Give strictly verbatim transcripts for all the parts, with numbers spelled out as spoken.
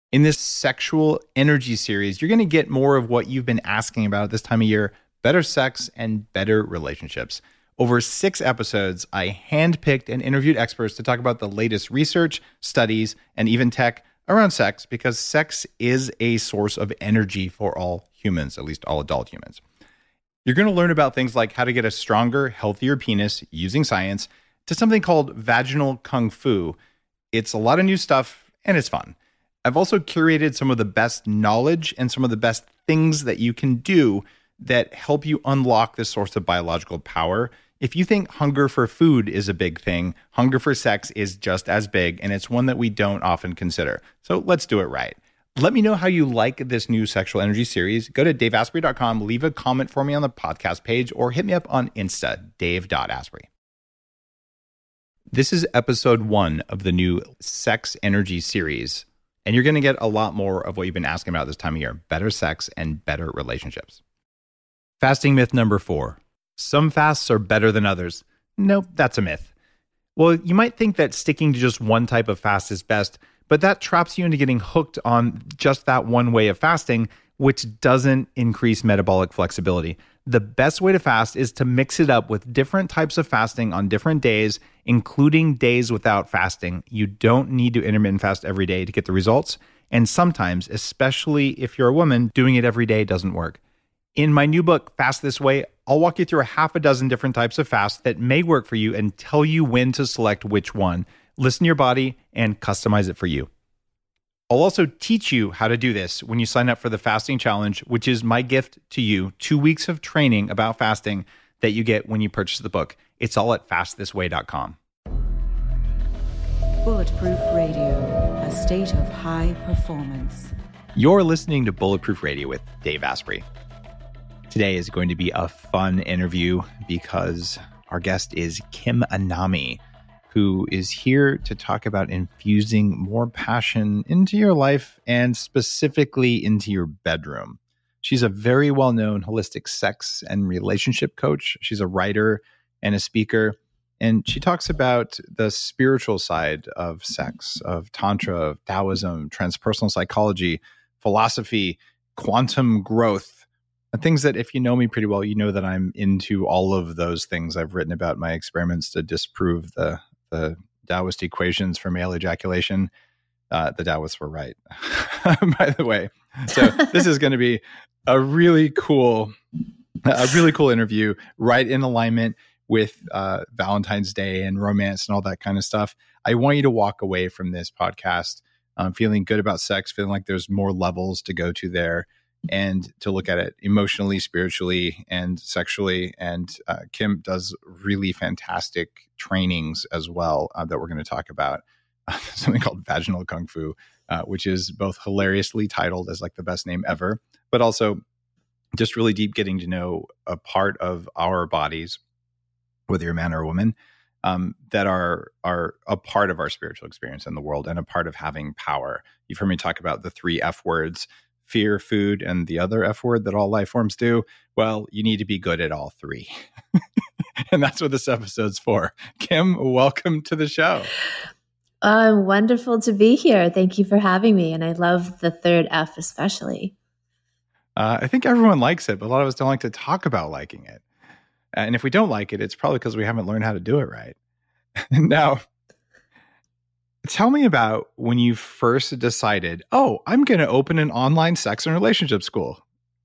In this sexual energy series, you're going to get more of what you've been asking about at this time of year: better sex and better relationships. Over six episodes, I handpicked and interviewed experts to talk about the latest research, studies, and even tech around sex, because sex is a source of energy for all humans, at least all adult humans. You're going to learn about things like how to get a stronger, healthier penis using science, to something called vaginal kung fu. It's a lot of new stuff, and it's fun. I've also curated some of the best knowledge and some of the best things that you can do that help you unlock this source of biological power. If you think hunger for food is a big thing, hunger for sex is just as big, and it's one that we don't often consider. So let's do it right. Let me know how you like this new sexual energy series. Go to dave asprey dot com, leave a comment for me on the podcast page, or hit me up on Insta, dave dot asprey. This is episode one of the new Sex Energy series, and you're going to get a lot more of what you've been asking about this time of year: better sex and better relationships. Fasting myth number four: some fasts are better than others. Nope, that's a myth. Well, you might think that sticking to just one type of fast is best, but that traps you into getting hooked on just that one way of fasting, which doesn't increase metabolic flexibility. The best way to fast is to mix it up with different types of fasting on different days, including days without fasting. You don't need to intermittent fast every day to get the results. And sometimes, especially if you're a woman, doing it every day doesn't work. In my new book, Fast This Way, I'll walk you through a half a dozen different types of fasts that may work for you and tell you when to select which one. Listen to your body and customize it for you. I'll also teach you how to do this when you sign up for the Fasting Challenge, which is my gift to you, two weeks of training about fasting that you get when you purchase the book. It's all at fast this way dot com. Bulletproof Radio, a state of high performance. You're listening to Bulletproof Radio with Dave Asprey. Today is going to be a fun interview because our guest is Kim Anami, who is here to talk about infusing more passion into your life and specifically into your bedroom. She's a very well-known holistic sex and relationship coach. She's a writer and a speaker, and she talks about the spiritual side of sex, of Tantra, of Taoism, transpersonal psychology, philosophy, quantum growth, and things that, if you know me pretty well, you know that I'm into all of those things. I've written about my experiments to disprove the the Taoist equations for male ejaculation. Uh, the Taoists were right, by the way. So this is going to be a really cool, a really cool interview, right in alignment with uh, Valentine's Day and romance and all that kind of stuff. I want you to walk away from this podcast um, feeling good about sex, feeling like there's more levels to go to there, and to look at it emotionally, spiritually, and sexually. And uh, Kim does really fantastic trainings as well uh, that we're going to talk about. Uh, something called Vaginal Kung Fu, uh, which is both hilariously titled as like the best name ever, but also just really deep, getting to know a part of our bodies, whether you're a man or a woman, um, that are are a part of our spiritual experience in the world and a part of having power. You've heard me talk about the three F words: fear, food, and the other F word that all life forms do. Well, you need to be good at all three. And that's what this episode's for. Kim, welcome to the show. Uh, wonderful to be here. Thank you for having me. And I love the third F especially. Uh, I think everyone likes it, but a lot of us don't like to talk about liking it. And if we don't like it, it's probably because we haven't learned how to do it right. Now, tell me about when you first decided, oh, I'm going to open an online sex and relationship school.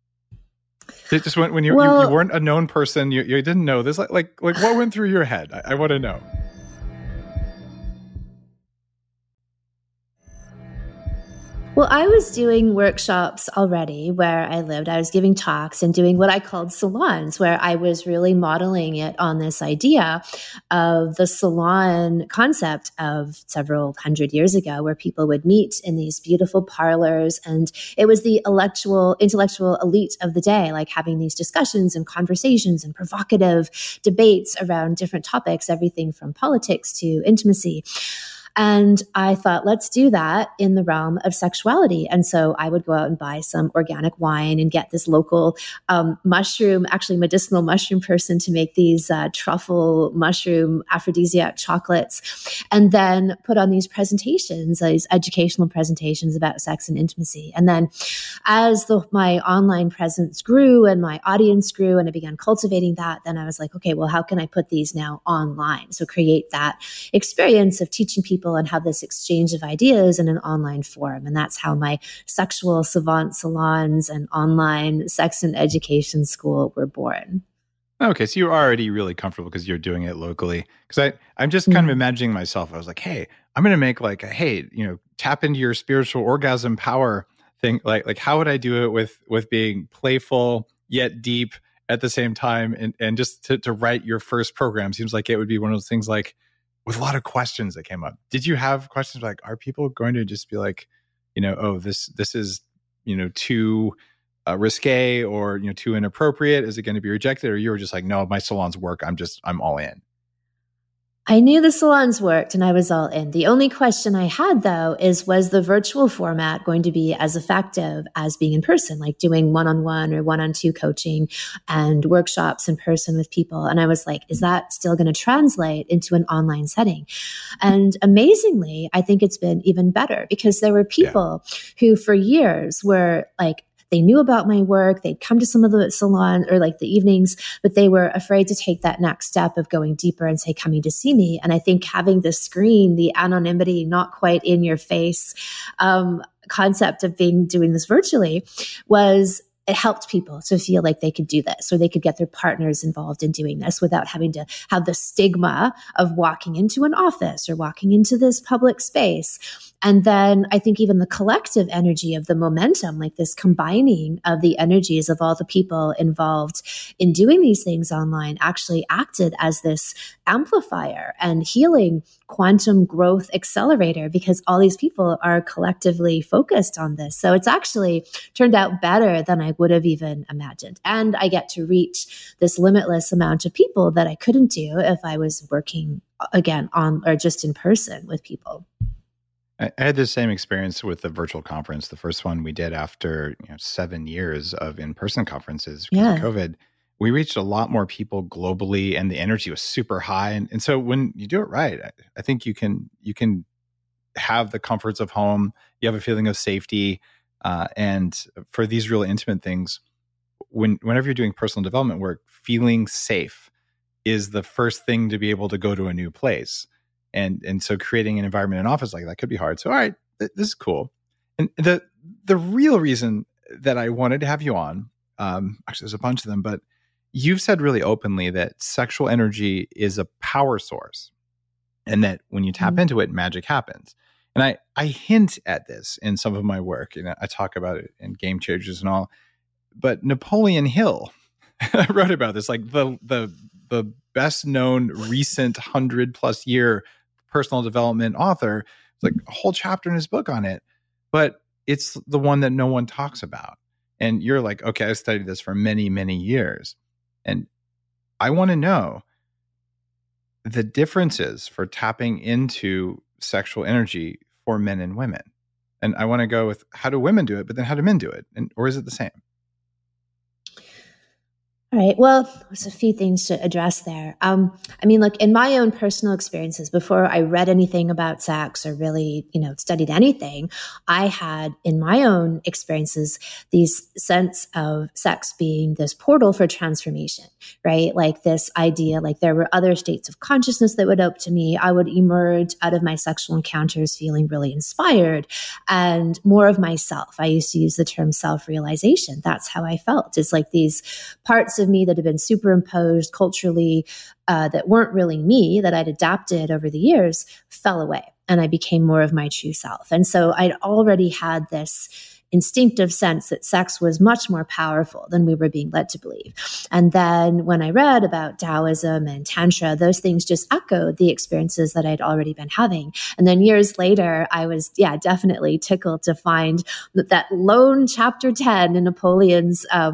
It just went when you, well, you, you weren't a known person, you, you didn't know this. Like, like, like what went through your head? I, I want to know. Well, I was doing workshops already where I lived. I was giving talks and doing what I called salons, where I was really modeling it on this idea of the salon concept of several hundred years ago, where people would meet in these beautiful parlors. And it was the intellectual, intellectual elite of the day, like having these discussions and conversations and provocative debates around different topics, everything from politics to intimacy. And I thought, let's do that in the realm of sexuality. And so I would go out and buy some organic wine and get this local um, mushroom, actually medicinal mushroom person to make these uh, truffle mushroom aphrodisiac chocolates, and then put on these presentations, these educational presentations about sex and intimacy. And then as the, my online presence grew and my audience grew and I began cultivating that, then I was like, okay, well, how can I put these now online? So create that experience of teaching people and have this exchange of ideas in an online forum. And that's how my sexual savant salons and online sex and education school were born. Okay, so you're already really comfortable because you're doing it locally. Because I, I'm just kind mm-hmm. of imagining myself. I was like, hey, I'm going to make like a, hey, you know, tap into your spiritual orgasm power thing. Like, like how would I do it with with being playful yet deep at the same time? And and just to, to write your first program seems like it would be one of those things like with a lot of questions that came up. Did you have questions like, are people going to just be like, you know, oh, this this is, you know, too Uh, risque or, you know, too inappropriate? Is it going to be rejected? Or you were just like, no, my salons work. I'm just, I'm all in. I knew the salons worked and I was all in. The only question I had though is, was the virtual format going to be as effective as being in person, like doing one-on-one or one-on-two coaching and workshops in person with people? And I was like, is that still going to translate into an online setting? And amazingly, I think it's been even better because there were people yeah. who for years were like, they knew about my work. They'd come to some of the salon or like the evenings, but they were afraid to take that next step of going deeper and say, coming to see me. And I think having the screen, the anonymity, not quite in your face um, concept of being doing this virtually was it helped people to feel like they could do this or they could get their partners involved in doing this without having to have the stigma of walking into an office or walking into this public space. And then I think even the collective energy of the momentum, like this combining of the energies of all the people involved in doing these things online actually acted as this amplifier and healing quantum growth accelerator because all these people are collectively focused on this. So it's actually turned out better than I would have even imagined. And I get to reach this limitless amount of people that I couldn't do if I was working again on or just in person with people. I had the same experience with the virtual conference. The first one we did after you know, seven years of in-person conferences because yeah. of COVID. We reached a lot more people globally, and the energy was super high. And, and so when you do it right, I, I think you can you can have the comforts of home. You have a feeling of safety, uh, and for these really intimate things, when whenever you're doing personal development work, feeling safe is the first thing to be able to go to a new place. And and so creating an environment in office like that could be hard. So, all right, th- this is cool. And the the real reason that I wanted to have you on, um, actually, there's a bunch of them, but you've said really openly that sexual energy is a power source and that when you tap mm-hmm. into it, magic happens. And I, I hint at this in some of my work. You know, I talk about it in Game Changers and all. But Napoleon Hill wrote about this, like the the the best known recent hundred plus year personal development author. It's like a whole chapter in his book on it, but it's the one that no one talks about. And you're like, okay, I've studied this for many, many years. And I want to know the differences for tapping into sexual energy for men and women. And I want to go with how do women do it, but then how do men do it? And or is it the same? All right. Well, there's a few things to address there. Um, I mean, look, in my own personal experiences, before I read anything about sex or really, you know, studied anything, I had in my own experiences, these sense of sex being this portal for transformation, right? Like this idea, like there were other states of consciousness that would open to me. I would emerge out of my sexual encounters feeling really inspired and more of myself. I used to use the term self-realization. That's how I felt. It's like these parts of me that had been superimposed culturally uh, that weren't really me, that I'd adapted over the years, fell away. And I became more of my true self. And so I'd already had this instinctive sense that sex was much more powerful than we were being led to believe. And then when I read about Taoism and Tantra, those things just echoed the experiences that I'd already been having. And then years later, I was, yeah, definitely tickled to find that that lone chapter ten in Napoleon's um,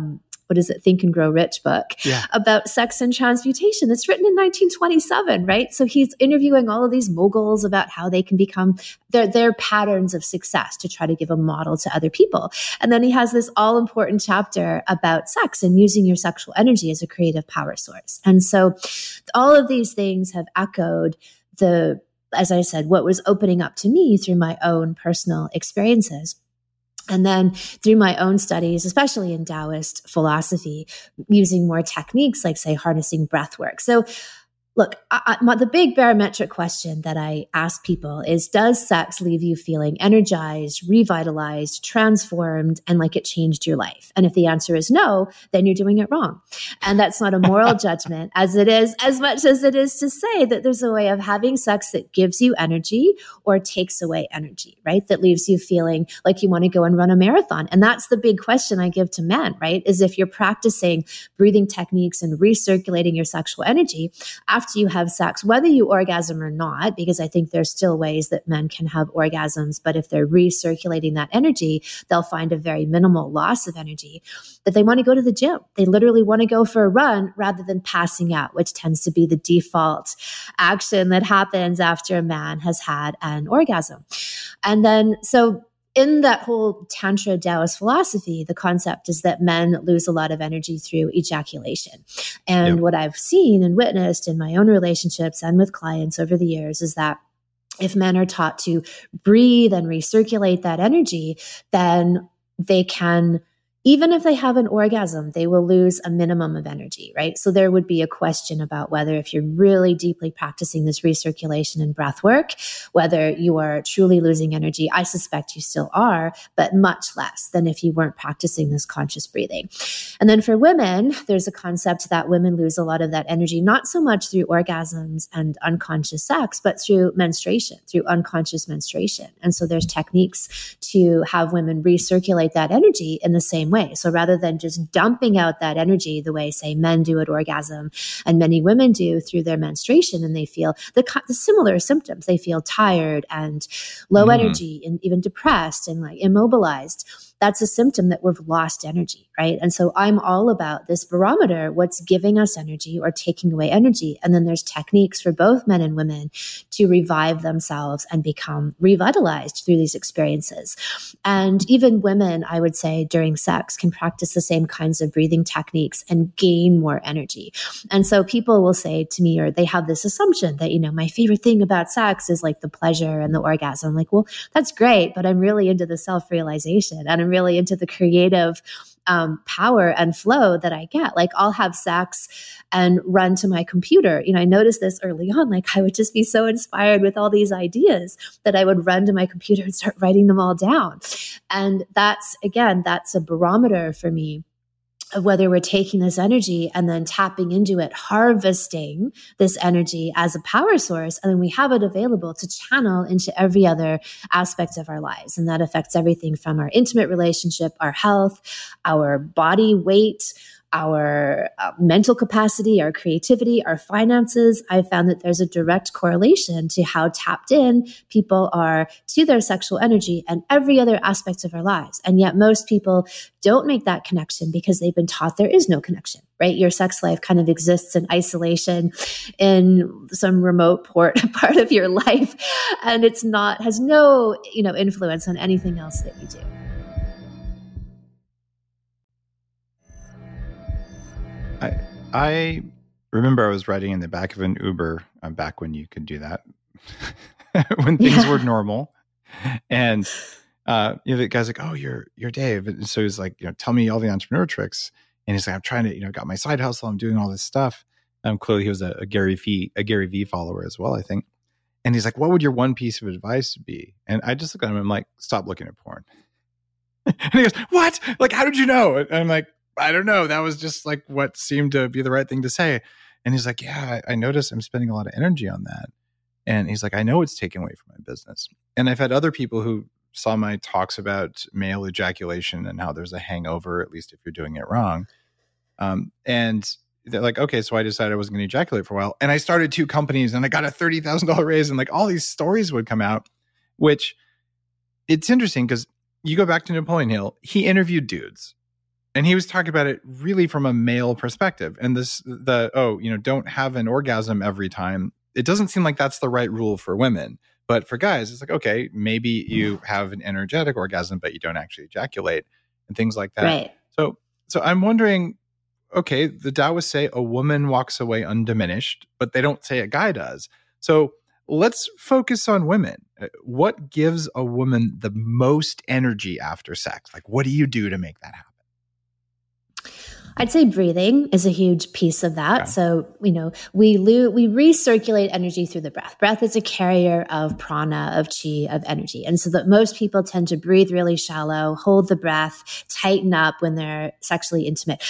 what is it, Think and Grow Rich book yeah. about sex and transmutation. It's written in nineteen twenty-seven, right? So he's interviewing all of these moguls about how they can become their, their patterns of success to try to give a model to other people. And then he has this all important chapter about sex and using your sexual energy as a creative power source. And so all of these things have echoed the, as I said, what was opening up to me through my own personal experiences. And then through my own studies, especially in Taoist philosophy, using more techniques like, say, harnessing breath work. So look, I, I, my, the big barometric question that I ask people is, does sex leave you feeling energized, revitalized, transformed, and like it changed your life? And if the answer is no, then you're doing it wrong. And that's not a moral judgment as it is, as much as it is to say that there's a way of having sex that gives you energy or takes away energy, right? That leaves you feeling like you want to go and run a marathon. And that's the big question I give to men, right? Is if you're practicing breathing techniques and recirculating your sexual energy after you have sex, whether you orgasm or not, because I think there's still ways that men can have orgasms, but if they're recirculating that energy, they'll find a very minimal loss of energy, that they want to go to the gym. They literally want to go for a run rather than passing out, which tends to be the default action that happens after a man has had an orgasm. And then, so in that whole Tantra Taoist philosophy, the concept is that men lose a lot of energy through ejaculation. And yep. what I've seen and witnessed in my own relationships and with clients over the years is that if men are taught to breathe and recirculate that energy, then they can, even if they have an orgasm, they will lose a minimum of energy, right? So there would be a question about whether, if you're really deeply practicing this recirculation and breath work, whether you are truly losing energy. I suspect you still are, but much less than if you weren't practicing this conscious breathing. And then for women, there's a concept that women lose a lot of that energy, not so much through orgasms and unconscious sex, but through menstruation, through unconscious menstruation. And so there's techniques to have women recirculate that energy in the same way. So rather than just dumping out that energy the way, say, men do at orgasm and many women do through their menstruation, and they feel the, the similar symptoms. They feel tired and low mm. energy and even depressed and like immobilized. That's a symptom that we've lost energy, right? And so I'm all about this barometer, what's giving us energy or taking away energy. And then there's techniques for both men and women to revive themselves and become revitalized through these experiences. And even women, I would say, during sex can practice the same kinds of breathing techniques and gain more energy. And so people will say to me, or they have this assumption that, you know, my favorite thing about sex is like the pleasure and the orgasm. I'm like, well, that's great, but I'm really into the self-realization and I'm really into the creative um, power and flow that I get. Like I'll have sex and run to my computer. You know, I noticed this early on, like I would just be so inspired with all these ideas that I would run to my computer and start writing them all down. And that's, again, that's a barometer for me of whether we're taking this energy and then tapping into it, harvesting this energy as a power source, and then we have it available to channel into every other aspect of our lives. And that affects everything from our intimate relationship, our health, our body weight, our uh, mental capacity, our creativity, our finances. I found that there's a direct correlation to how tapped in people are to their sexual energy and every other aspect of our lives. And yet most people don't make that connection because they've been taught there is no connection, right? Your sex life kind of exists in isolation in some remote port, part of your life. And it's not, has no, you know, influence on anything else that you do. I I remember I was riding in the back of an Uber uh, back when you could do that, when things yeah. were normal, and uh, you know the guy's like, "Oh, you're you're Dave," and so he's like, "You know, tell me all the entrepreneur tricks." And he's like, "I'm trying to, you know, got my side hustle. I'm doing all this stuff." Um, clearly, he was a, a Gary V a Gary V follower as well, I think. And he's like, "What would your one piece of advice be?" And I just look at him and I'm like, "Stop looking at porn." And he goes, "What? Like, how did you know?" And I'm like, I don't know. That was just like what seemed to be the right thing to say. And he's like, yeah, I, I noticed I'm spending a lot of energy on that. And he's like, I know it's taken away from my business. And I've had other people who saw my talks about male ejaculation and how there's a hangover, at least if you're doing it wrong. Um, and they're like, okay, so I decided I wasn't going to ejaculate for a while. And I started two companies and I got a thirty thousand dollars raise, and like all these stories would come out, which it's interesting because you go back to Napoleon Hill, he interviewed dudes. And he was talking about it really from a male perspective. And this, the, oh, you know, don't have an orgasm every time. It doesn't seem like that's the right rule for women. But for guys, it's like, okay, maybe you have an energetic orgasm, but you don't actually ejaculate and things like that. Right. So, so I'm wondering, okay, the Taoists say a woman walks away undiminished, but they don't say a guy does. So let's focus on women. What gives a woman the most energy after sex? Like, what do you do to make that happen? I'd say breathing is a huge piece of that. Okay. So, you know, we lo- we recirculate energy through the breath. Breath is a carrier of prana, of chi, of energy. And so that most people tend to breathe really shallow, hold the breath, tighten up when they're sexually intimate.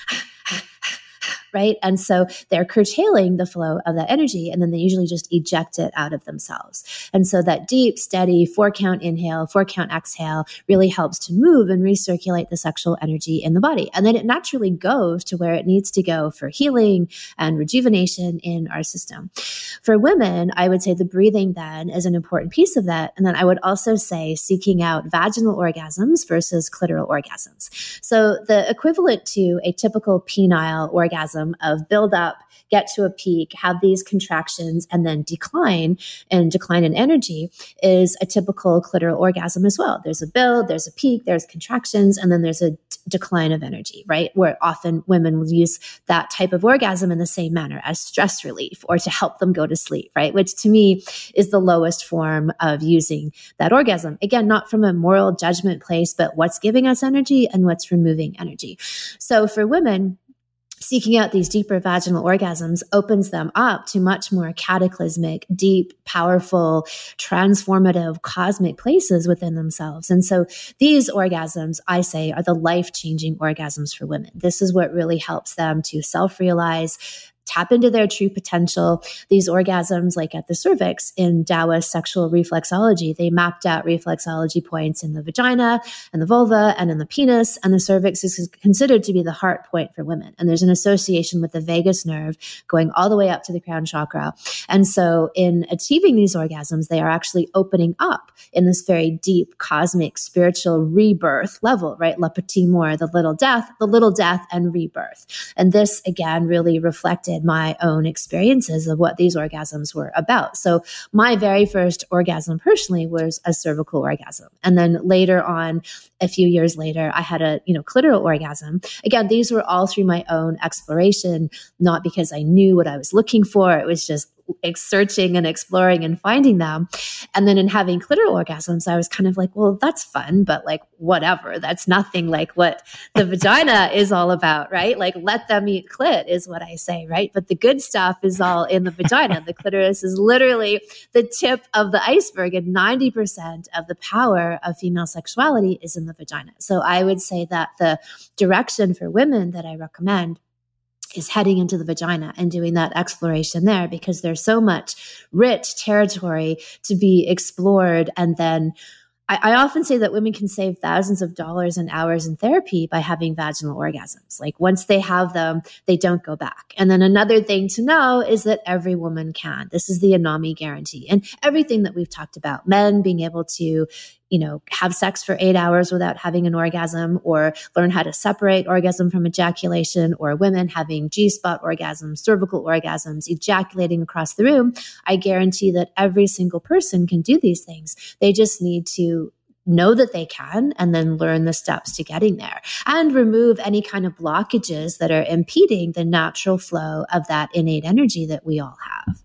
Right? And so they're curtailing the flow of that energy, and then they usually just eject it out of themselves. And so that deep, steady four count inhale, four count exhale really helps to move and recirculate the sexual energy in the body. And then it naturally goes to where it needs to go for healing and rejuvenation in our system. For women, I would say the breathing then is an important piece of that. And then I would also say seeking out vaginal orgasms versus clitoral orgasms. So the equivalent to a typical penile orgasm of build up, get to a peak, have these contractions, and then decline and decline in energy is a typical clitoral orgasm as well. There's a build, there's a peak, there's contractions, and then there's a d- decline of energy, right? Where often women will use that type of orgasm in the same manner as stress relief or to help them go to sleep, right? Which to me is the lowest form of using that orgasm. Again, not from a moral judgment place, but what's giving us energy and what's removing energy. So for women, seeking out these deeper vaginal orgasms opens them up to much more cataclysmic, deep, powerful, transformative, cosmic places within themselves. And so these orgasms, I say, are the life-changing orgasms for women. This is what really helps them to self-realize, tap into their true potential. These orgasms, like at the cervix in Taoist sexual reflexology, they mapped out reflexology points in the vagina and the vulva and in the penis, and the cervix is considered to be the heart point for women. And there's an association with the vagus nerve going all the way up to the crown chakra. And so in achieving these orgasms, they are actually opening up in this very deep, cosmic, spiritual rebirth level, right? La Petite Mort, the little death, the little death and rebirth. And this, again, really reflected my own experiences of what these orgasms were about. So my very first orgasm personally was a cervical orgasm. And then later on, a few years later, I had a, you know, clitoral orgasm. Again, these were all through my own exploration, not because I knew what I was looking for. It was just searching and exploring and finding them. And then in having clitoral orgasms, I was kind of like, well, that's fun, but like, whatever. That's nothing like what the vagina is all about, right? Like, let them eat clit is what I say, right? But the good stuff is all in the vagina. The clitoris is literally the tip of the iceberg, and ninety percent of the power of female sexuality is in the vagina. So I would say that the direction for women that I recommend is heading into the vagina and doing that exploration there, because there's so much rich territory to be explored. And then I, I often say that women can save thousands of dollars and hours in therapy by having vaginal orgasms. Like once they have them, they don't go back. And then another thing to know is that every woman can. This is the Anami guarantee. And everything that we've talked about, men being able to, you know, have sex for eight hours without having an orgasm, or learn how to separate orgasm from ejaculation, or women having G-spot orgasms, cervical orgasms, ejaculating across the room. I guarantee that every single person can do these things. They just need to know that they can, and then learn the steps to getting there, and remove any kind of blockages that are impeding the natural flow of that innate energy that we all have.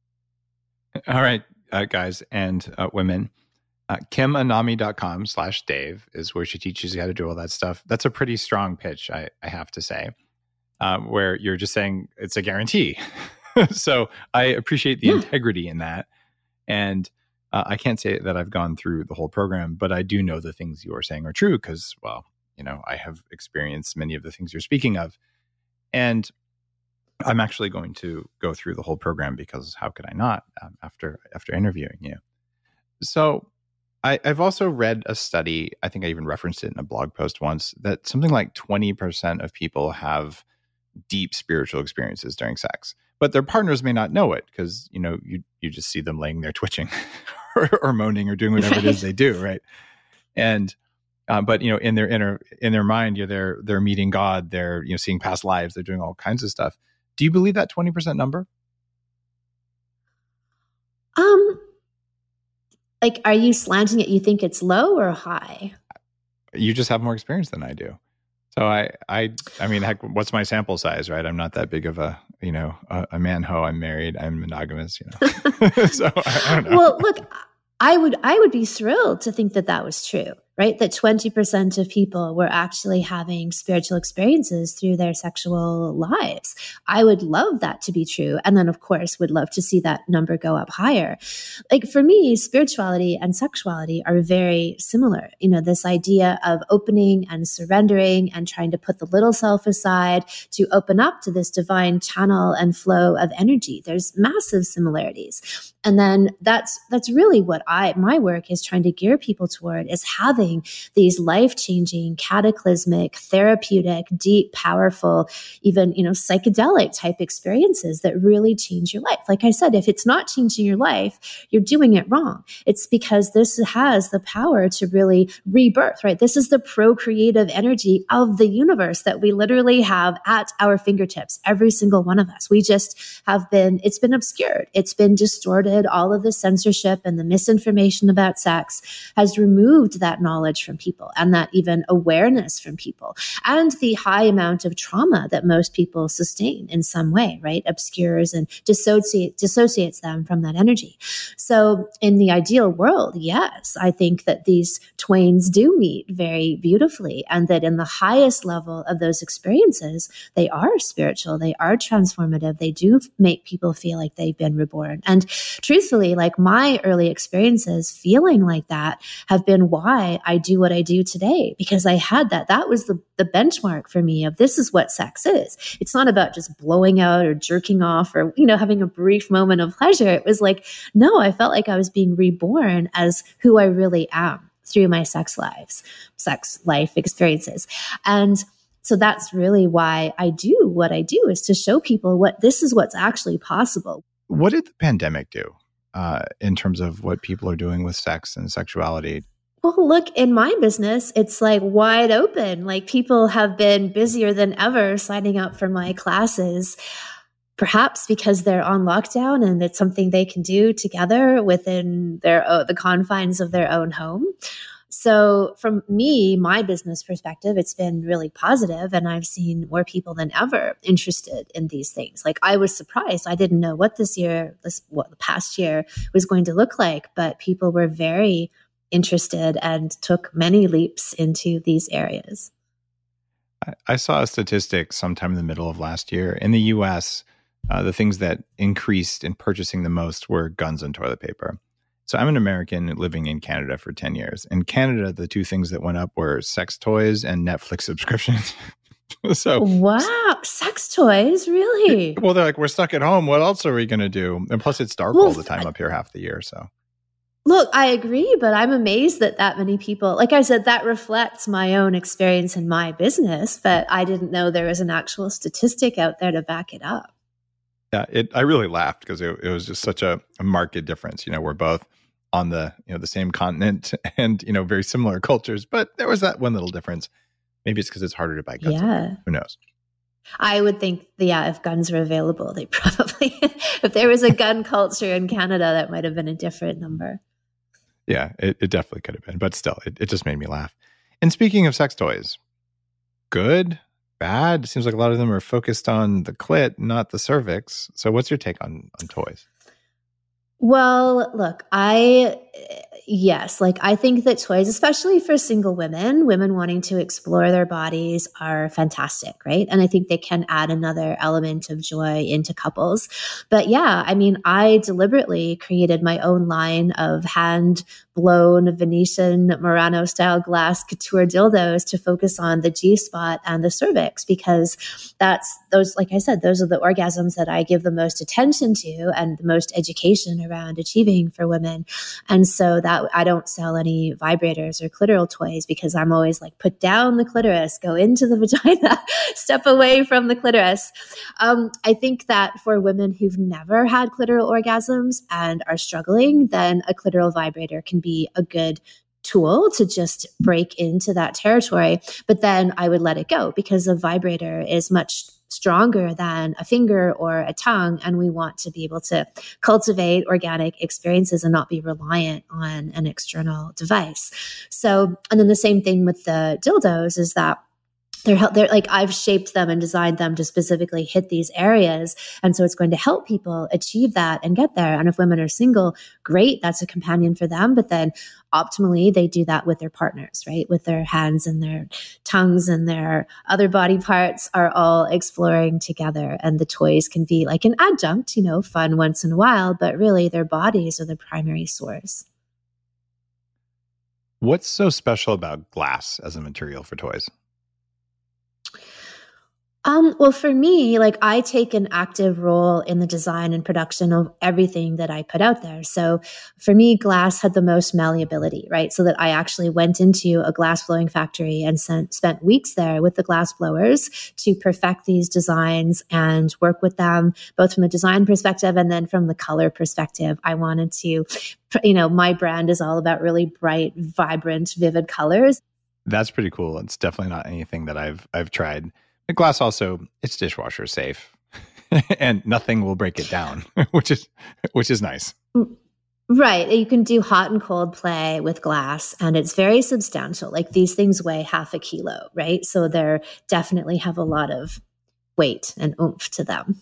All right, uh, guys and uh, women. Uh, kimanami.com slash Dave is where she teaches you how to do all that stuff. That's a pretty strong pitch, I, I have to say, um, where you're just saying it's a guarantee. So I appreciate the yeah. integrity in that. And uh, I can't say that I've gone through the whole program, but I do know the things you are saying are true because, well, you know, I have experienced many of the things you're speaking of. And I'm actually going to go through the whole program because how could I not um, after after interviewing you? So I, I've also read a study, I think I even referenced it in a blog post once, that something like twenty percent of people have deep spiritual experiences during sex, but their partners may not know it because, you know, you you just see them laying there twitching or, or moaning or doing whatever it is they do, right? And Uh, but you know, in their inner in their mind, you're they're they're meeting God. They're you know seeing past lives. They're doing all kinds of stuff. Do you believe that twenty percent number? Um, like, are you slanting it? You think it's low or high? You just have more experience than I do. So I, I, I mean, heck, what's my sample size, right? I'm not that big of a, you know, a, a man ho. I'm married. I'm monogamous, you know. So I, I don't know. Well, look, I would, I would be thrilled to think that that was true, right? That twenty percent of people were actually having spiritual experiences through their sexual lives. I would love that to be true. And then, of course, would love to see that number go up higher. Like for me, spirituality and sexuality are very similar. You know, this idea of opening and surrendering and trying to put the little self aside to open up to this divine channel and flow of energy. There's massive similarities. And then that's, that's really what I, my work is trying to gear people toward, is having these life-changing, cataclysmic, therapeutic, deep, powerful, even, you know, psychedelic type experiences that really change your life. Like I said, if it's not changing your life, you're doing it wrong. It's because this has the power to really rebirth, right? This is the procreative energy of the universe that we literally have at our fingertips, every single one of us. We just have been, it's been obscured. It's been distorted. All of the censorship and the misinformation about sex has removed that knowledge from people and that even awareness from people, and the high amount of trauma that most people sustain in some way, right? Obscures and dissociate, dissociates them from that energy. So in the ideal world, yes, I think that these twains do meet very beautifully, and that in the highest level of those experiences, they are spiritual, they are transformative, they do make people feel like they've been reborn. And truthfully, like my early experiences feeling like that have been why I do what I do today, because I had that. That was the, the benchmark for me of this is what sex is. It's not about just blowing out or jerking off or, you know, having a brief moment of pleasure. It was like, no, I felt like I was being reborn as who I really am through my sex lives, sex life experiences. And so that's really why I do what I do, is to show people what this is what's actually possible. What did the pandemic do uh, in terms of what people are doing with sex and sexuality? Well, look, in my business, it's like wide open. Like people have been busier than ever signing up for my classes, perhaps because they're on lockdown and it's something they can do together within their uh, the confines of their own home. So from me, my business perspective, it's been really positive, and I've seen more people than ever interested in these things. Like I was surprised. I didn't know what this year, this what the past year was going to look like, but people were very interested and took many leaps into these areas. I saw a statistic sometime in the middle of last year. In the U S, uh, the things that increased in purchasing the most were guns and toilet paper. So I'm an American living in Canada for ten years. In Canada, the two things that went up were sex toys and Netflix subscriptions. So wow, sex toys, really? Well, they're like, we're stuck at home. What else are we going to do? And plus, it's dark well, all the time up here half the year. So look, I agree, but I'm amazed that that many people, like I said, that reflects my own experience in my business, but I didn't know there was an actual statistic out there to back it up. Yeah, it, I really laughed because it, it was just such a, a marked difference. You know, we're both on the, you know, the same continent and, you know, very similar cultures, but there was that one little difference. Maybe it's because it's harder to buy guns. Yeah. Who knows? I would think, yeah, if guns were available, they probably, if there was a gun culture in Canada, that might have been a different number. Yeah, it, it definitely could have been, but still, it, it just made me laugh. And speaking of sex toys, good, bad? It seems like a lot of them are focused on the clit, not the cervix. So what's your take on, on toys? Well, look, I, yes, like I think that toys, especially for single women, women wanting to explore their bodies, are fantastic, right? And I think they can add another element of joy into couples. But yeah, I mean, I deliberately created my own line of hand blown Venetian Murano style glass couture dildos to focus on the G spot and the cervix, because that's those, like I said, those are the orgasms that I give the most attention to and the most education around achieving for women. And so that I don't sell any vibrators or clitoral toys, because I'm always like, put down the clitoris, go into the vagina, step away from the clitoris. Um, I think that for women who've never had clitoral orgasms and are struggling, then a clitoral vibrator can be a good tool to just break into that territory. But then I would let it go because a vibrator is much stronger than a finger or a tongue. And we want to be able to cultivate organic experiences and not be reliant on an external device. So, and then the same thing with the dildos is that They're, they're like, I've shaped them and designed them to specifically hit these areas. And so it's going to help people achieve that and get there. And if women are single, great, that's a companion for them. But then optimally, they do that with their partners, right? With their hands and their tongues and their other body parts are all exploring together. And the toys can be like an adjunct, you know, fun once in a while, but really their bodies are the primary source. What's so special about glass as a material for toys? Um, well, for me, like I take an active role in the design and production of everything that I put out there. So for me, glass had the most malleability, right? So that I actually went into a glass blowing factory and sent, spent weeks there with the glass blowers to perfect these designs and work with them, both from the design perspective and then from the color perspective. I wanted to, you know, my brand is all about really bright, vibrant, vivid colors. That's pretty cool. It's definitely not anything that I've I've tried. The glass also, it's dishwasher safe and nothing will break it down, which is which is nice. Right. You can do hot and cold play with glass and it's very substantial. Like these things weigh half a kilo, right? So they definitely have a lot of weight and oomph to them.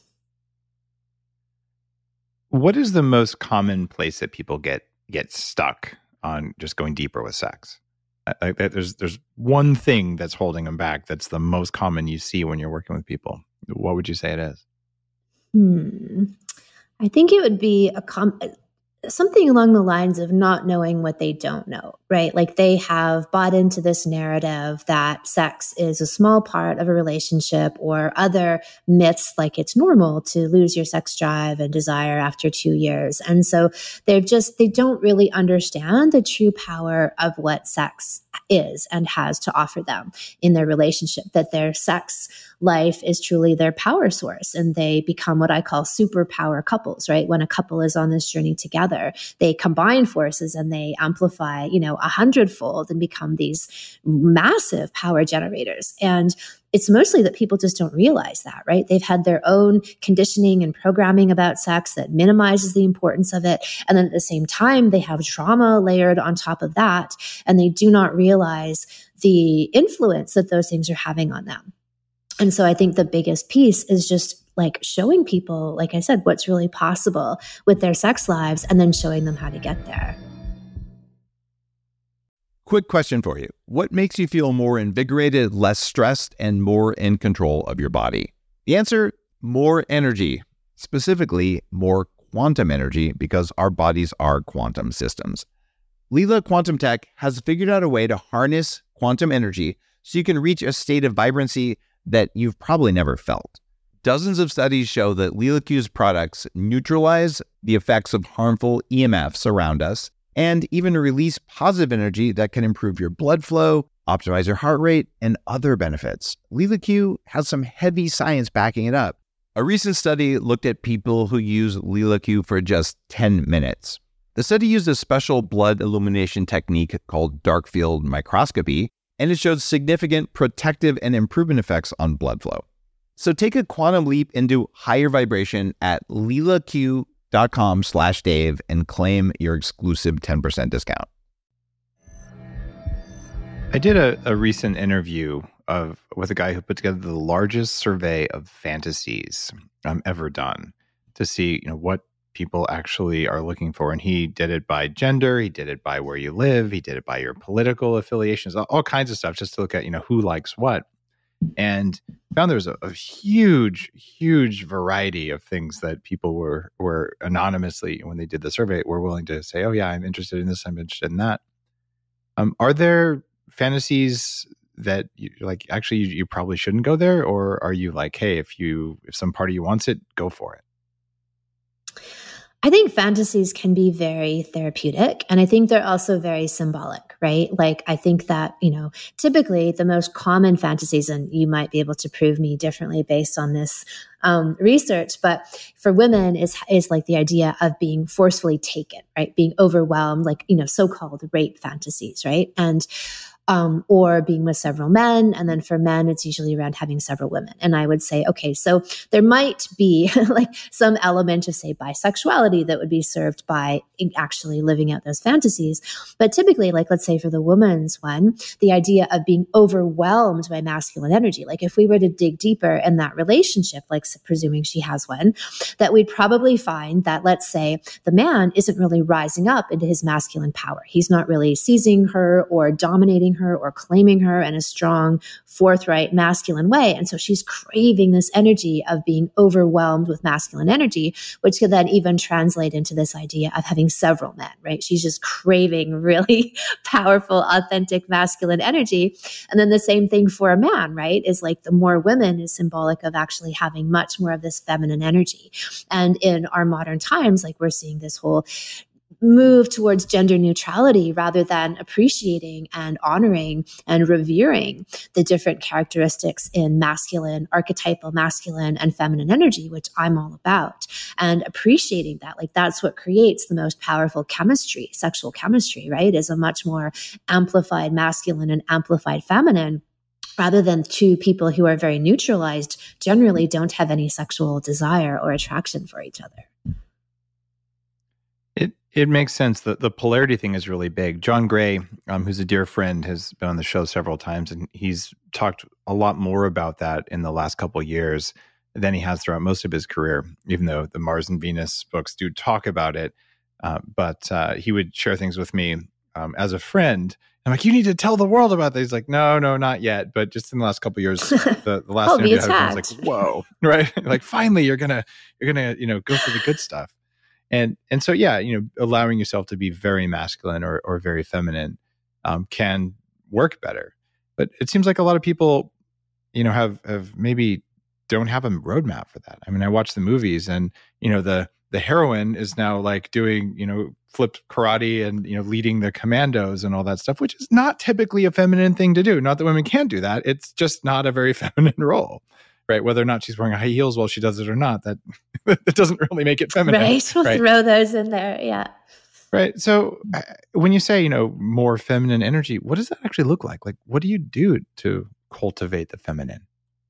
What is the most common place that people get get stuck on just going deeper with sex? Like there's there's one thing that's holding them back that's the most common you see when you're working with people. What would you say it is? Hmm. I think it would be a com- something along the lines of not knowing what they don't know, right? Like they have bought into this narrative that sex is a small part of a relationship or other myths like it's normal to lose your sex drive and desire after two years. And so they've just, they don't really understand the true power of what sex is and has to offer them in their relationship, that their sex life is truly their power source and they become what I call superpower couples, right? When a couple is on this journey together, they combine forces and they amplify, you know, a hundredfold and become these massive power generators. And it's mostly that people just don't realize that, right? They've had their own conditioning and programming about sex that minimizes the importance of it. And then at the same time, they have trauma layered on top of that. And they do not realize the influence that those things are having on them. And so I think the biggest piece is just like showing people, like I said, what's really possible with their sex lives and then showing them how to get there. Quick question for you. What makes you feel more invigorated, less stressed, and more in control of your body? The answer, more energy, specifically more quantum energy, because our bodies are quantum systems. Lila Quantum Tech has figured out a way to harness quantum energy so you can reach a state of vibrancy that you've probably never felt. Dozens of studies show that LilaQ's products neutralize the effects of harmful E M Fs around us and even release positive energy that can improve your blood flow, optimize your heart rate, and other benefits. LilaQ has some heavy science backing it up. A recent study looked at people who use LilaQ for just ten minutes. The study used a special blood illumination technique called dark field microscopy, and it showed significant protective and improvement effects on blood flow. So take a quantum leap into higher vibration at lilaq dot com slash Dave and claim your exclusive ten percent discount. I did a, a recent interview of with a guy who put together the largest survey of fantasies um, ever done to see, you know, what people actually are looking for. And he did it by gender, he did it by where you live, he did it by your political affiliations, all, all kinds of stuff, just to look at, you know, who likes what. And found there was a, a huge, huge variety of things that people were were anonymously, when they did the survey, were willing to say, oh yeah, I'm interested in this, I'm interested in that. Um, are there fantasies that you like, actually you, you probably shouldn't go there? Or are you like, hey, if you if some part of you wants it, go for it? I think fantasies can be very therapeutic, and I think they're also very symbolic, right? Like, I think that, you know, typically the most common fantasies, and you might be able to prove me differently based on this um, research, but for women is, is like the idea of being forcefully taken, right? Being overwhelmed, like, you know, so-called rape fantasies, right? And Um, or being with several men. And then for men, it's usually around having several women. And I would say, okay, so there might be like some element of, say, bisexuality that would be served by actually living out those fantasies. But typically, like, let's say for the woman's one, the idea of being overwhelmed by masculine energy, like if we were to dig deeper in that relationship, like presuming she has one, that we'd probably find that, let's say, the man isn't really rising up into his masculine power. He's not really seizing her or dominating her or claiming her in a strong, forthright, masculine way. And so she's craving this energy of being overwhelmed with masculine energy, which could then even translate into this idea of having several men, right? She's just craving really powerful, authentic masculine energy. And then the same thing for a man, right? Is like the more women is symbolic of actually having much more of this feminine energy. And in our modern times, like we're seeing this whole move towards gender neutrality rather than appreciating and honoring and revering the different characteristics in masculine, archetypal masculine and feminine energy, which I'm all about, and appreciating that. Like that's what creates the most powerful chemistry, sexual chemistry, right? Is a much more amplified masculine and amplified feminine, rather than two people who are very neutralized, generally don't have any sexual desire or attraction for each other. It it makes sense that the polarity thing is really big. John Gray, um, who's a dear friend, has been on the show several times, and he's talked a lot more about that in the last couple of years than he has throughout most of his career, even though the Mars and Venus books do talk about it. Uh, but uh, he would share things with me um, as a friend. I'm like, you need to tell the world about this. He's like, no, no, not yet. But just in the last couple of years, the, the last interview I had, I was like, whoa, right? Like, finally, you're gonna, you're gonna, you know, go for the good stuff. And and so, yeah, you know, allowing yourself to be very masculine or or very feminine um, can work better. But it seems like a lot of people, you know, have have maybe don't have a roadmap for that. I mean, I watch the movies, and you know, the the heroine is now like doing, you know, flip karate and, you know, leading the commandos and all that stuff, which is not typically a feminine thing to do. Not that women can't do that. It's just not a very feminine role. Right, whether or not she's wearing high heels while she does it or not, that that doesn't really make it feminine. Right, we'll right? throw those in there, yeah. Right. So uh, when you say, you know, more feminine energy, what does that actually look like? Like, what do you do to cultivate the feminine?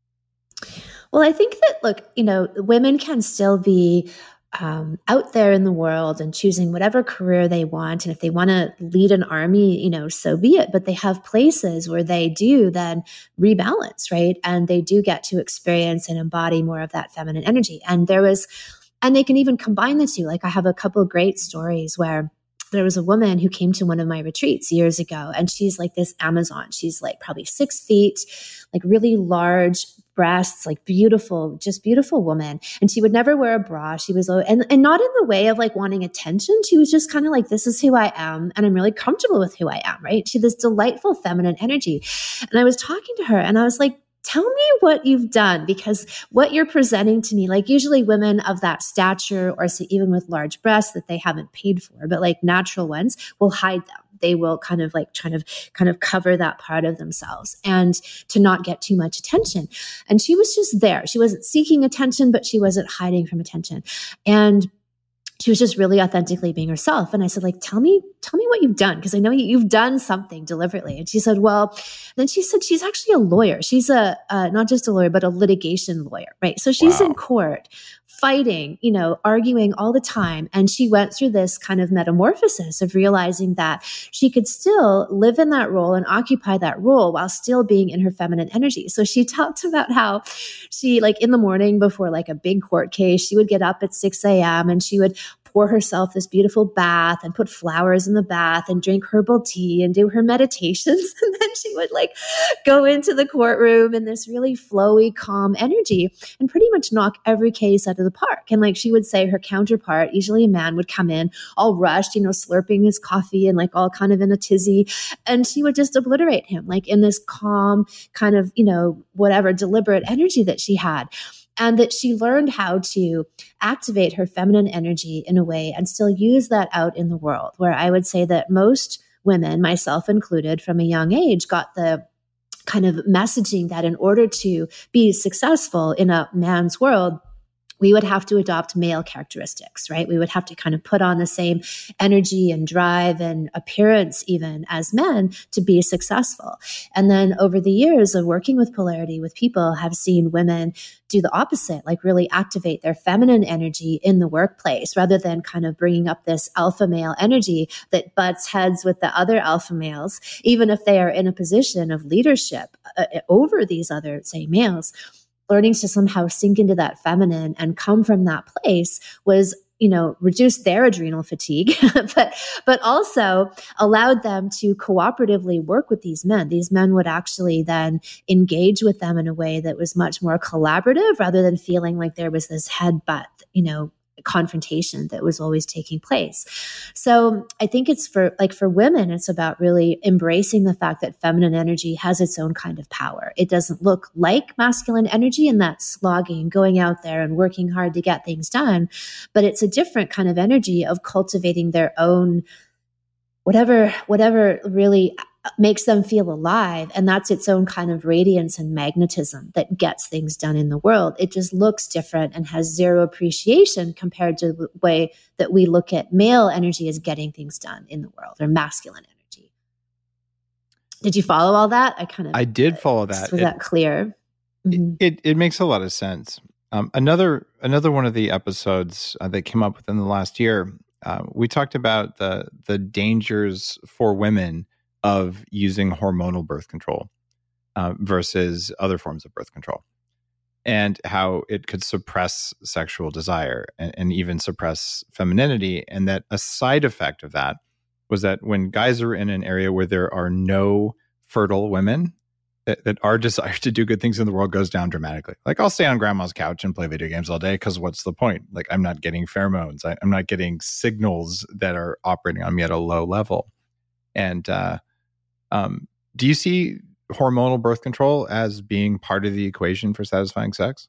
Well, I think that, look, you know, women can still be Um, out there in the world and choosing whatever career they want. And if they want to lead an army, you know, so be it. But they have places where they do then rebalance, right? And they do get to experience and embody more of that feminine energy. And there was, and they can even combine the two. Like I have a couple of great stories where there was a woman who came to one of my retreats years ago, and she's like this Amazon. She's like probably six feet, like really large breasts, like beautiful, just beautiful woman. And she would never wear a bra. She was, and, and not in the way of like wanting attention. She was just kind of like, this is who I am. And I'm really comfortable with who I am, right? She had this delightful feminine energy. And I was talking to her and I was like, tell me what you've done, because what you're presenting to me, like usually women of that stature or so even with large breasts that they haven't paid for, but like natural ones will hide them. They will kind of like trying to kind of cover that part of themselves and to not get too much attention. And she was just there. She wasn't seeking attention, but she wasn't hiding from attention. And she was just really authentically being herself. And I said, like, tell me, tell me what you've done. Cause I know you've done something deliberately. And she said, well, then she said, she's actually a lawyer. She's a, uh, not just a lawyer, but a litigation lawyer, right? So she's wow. in court fighting, you know, arguing all the time. And she went through this kind of metamorphosis of realizing that she could still live in that role and occupy that role while still being in her feminine energy. So she talked about how she, like in the morning before like a big court case, she would get up at six a.m. and she would pour herself this beautiful bath and put flowers in the bath and drink herbal tea and do her meditations. And then she would like go into the courtroom in this really flowy, calm energy and pretty much knock every case out of the park. And like she would say her counterpart, usually a man, would come in all rushed, you know, slurping his coffee and like all kind of in a tizzy. And she would just obliterate him like in this calm kind of, you know, whatever deliberate energy that she had. And that she learned how to activate her feminine energy in a way and still use that out in the world, where I would say that most women, myself included, from a young age, got the kind of messaging that in order to be successful in a man's world, we would have to adopt male characteristics, right? We would have to kind of put on the same energy and drive and appearance even as men to be successful. And then over the years of working with polarity with people, have seen women do the opposite, like really activate their feminine energy in the workplace rather than kind of bringing up this alpha male energy that butts heads with the other alpha males, even if they are in a position of leadership uh, over these other, say, males. Learning to somehow sink into that feminine and come from that place was, you know, reduce their adrenal fatigue, but, but also allowed them to cooperatively work with these men. These men would actually then engage with them in a way that was much more collaborative rather than feeling like there was this headbutt, you know, confrontation that was always taking place. So I think it's for like for women, it's about really embracing the fact that feminine energy has its own kind of power. It doesn't look like masculine energy and that slogging, going out there and working hard to get things done, but it's a different kind of energy of cultivating their own whatever, whatever really makes them feel alive. And that's its own kind of radiance and magnetism that gets things done in the world. It just looks different and has zero appreciation compared to the way that we look at male energy as getting things done in the world, or masculine energy. Did you follow all that? I kind of I did follow that. Was it, that clear? Mm-hmm. It, it it makes a lot of sense. Um, another another one of the episodes uh, that came up within the last year, uh, we talked about the the dangers for women of using hormonal birth control uh, versus other forms of birth control, and how it could suppress sexual desire and, and even suppress femininity. And that a side effect of that was that when guys are in an area where there are no fertile women, that, that our desire to do good things in the world goes down dramatically. Like, I'll stay on grandma's couch and play video games all day because what's the point? Like, I'm not getting pheromones. I, I'm not getting signals that are operating on me at a low level. And uh, um, do you see hormonal birth control as being part of the equation for satisfying sex?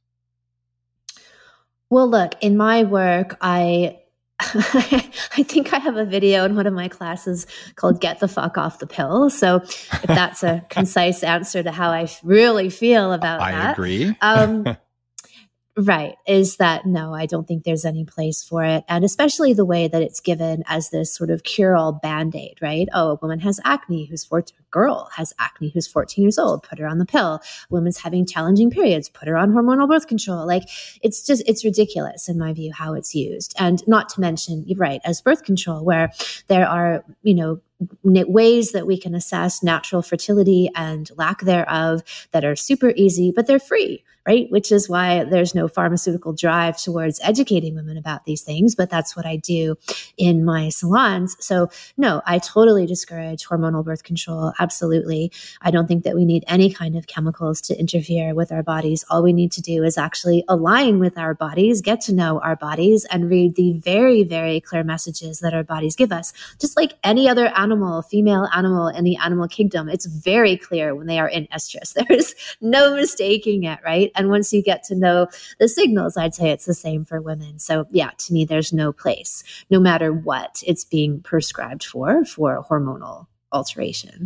Well, look, in my work, I I think I have a video in one of my classes called Get the Fuck Off the Pill. So if that's a concise answer to how I really feel about I that. I agree. um, right. Is that, no, I don't think there's any place for it. And especially the way that it's given as this sort of cure-all Band-Aid, right? Oh, a woman has acne who's fourteen, a girl has acne who's fourteen years old, put her on the pill. A woman's having challenging periods, put her on hormonal birth control. Like, it's just, it's ridiculous in my view how it's used. And not to mention, you're right, as birth control, where there are, you know, ways that we can assess natural fertility and lack thereof that are super easy, but they're free, right? Which is why there's no pharmaceutical drive towards educating women about these things, but that's what I do in my salons. So no, I totally discourage hormonal birth control. Absolutely. I don't think that we need any kind of chemicals to interfere with our bodies. All we need to do is actually align with our bodies, get to know our bodies, and read the very, very clear messages that our bodies give us. Just like any other animal Animal, female animal in the animal kingdom, it's very clear when they are in estrus. There's no mistaking it, right? And once you get to know the signals, I'd say it's the same for women. So yeah, to me, there's no place, no matter what it's being prescribed for, for hormonal alteration.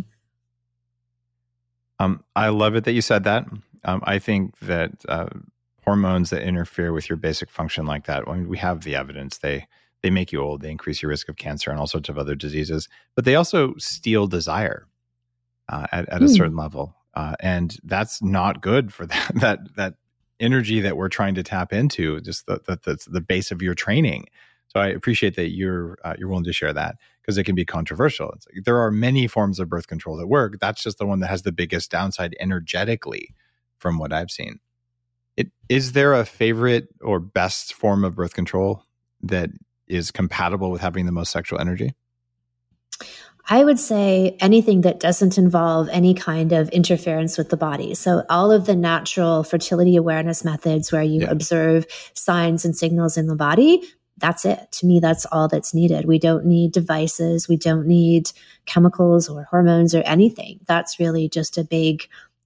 Um, I love it that you said that. Um, I think that uh, hormones that interfere with your basic function like that, I mean, we have the evidence. They They make you old. They increase your risk of cancer and all sorts of other diseases. But they also steal desire uh, at, at mm. a certain level, uh, and that's not good for that that that energy that we're trying to tap into. Just the, the, that's the base of your training. So I appreciate that you're uh, you're willing to share that, because it can be controversial. It's like, there are many forms of birth control that work. That's just the one that has the biggest downside energetically, from what I've seen. It, is there a favorite or best form of birth control that is compatible with having the most sexual energy? I would say anything that doesn't involve any kind of interference with the body. So all of the natural fertility awareness methods where you yeah. observe signs and signals in the body, that's it. To me, that's all that's needed. We don't need devices. We don't need chemicals or hormones or anything. That's really just a big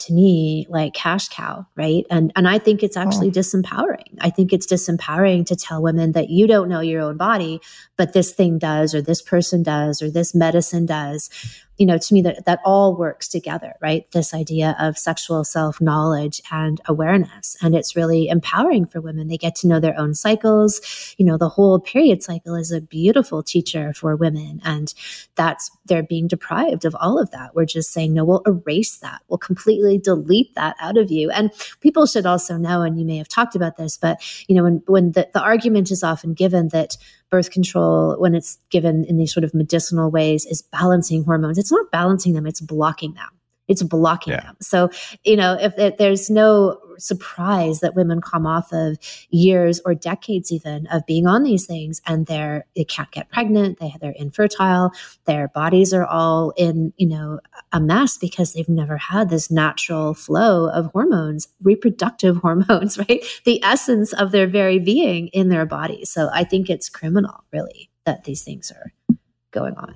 to me like cash cow, right? And and I think it's actually oh. disempowering. I think it's disempowering to tell women that you don't know your own body, but this thing does, or this person does, or this medicine does. You know, to me, that, that all works together, right? This idea of sexual self-knowledge and awareness. And it's really empowering for women. They get to know their own cycles. You know, the whole period cycle is a beautiful teacher for women. And that's, they're being deprived of all of that. We're just saying, no, we'll erase that. We'll completely delete that out of you. And people should also know, and you may have talked about this, but, you know, when, when the, the argument is often given that birth control, when it's given in these sort of medicinal ways, is balancing hormones. It's not balancing them, it's blocking them. It's blocking yeah. them. So, you know, if, if there's no surprise that women come off of years or decades even of being on these things, and they're, they can't get pregnant, they, they're infertile, their bodies are all in, you know, a mess because they've never had this natural flow of hormones, reproductive hormones, right? The essence of their very being in their bodies. So I think it's criminal, really, that these things are going on.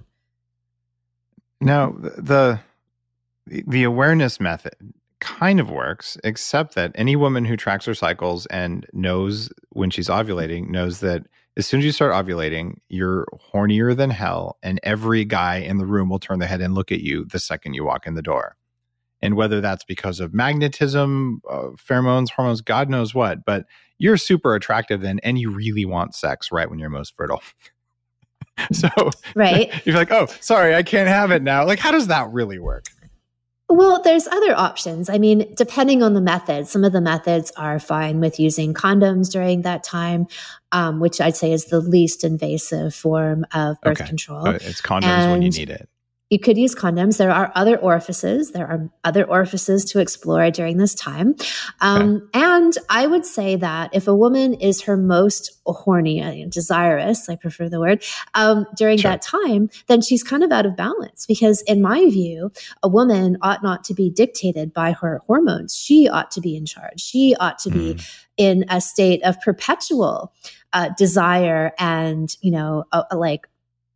Now, the the awareness method kind of works, except that any woman who tracks her cycles and knows when she's ovulating knows that as soon as you start ovulating, you're hornier than hell, and every guy in the room will turn their head and look at you the second you walk in the door. And whether that's because of magnetism, uh, pheromones, hormones, God knows what, but you're super attractive then, and you really want sex right when you're most fertile. So right. You're like, oh, sorry, I can't have it now. Like, how does that really work? Well, there's other options. I mean, depending on the method, some of the methods are fine with using condoms during that time, um, which I'd say is the least invasive form of birth okay. control. Oh, it's condoms and when you need it. You could use condoms. There are other orifices. There are other orifices to explore during this time. Um, okay. And I would say that if a woman is her most horny, uh, desirous, I prefer the word, um, during sure. that time, then she's kind of out of balance. Because in my view, a woman ought not to be dictated by her hormones. She ought to be in charge. She ought to mm. be in a state of perpetual uh, desire and, you know, uh, like,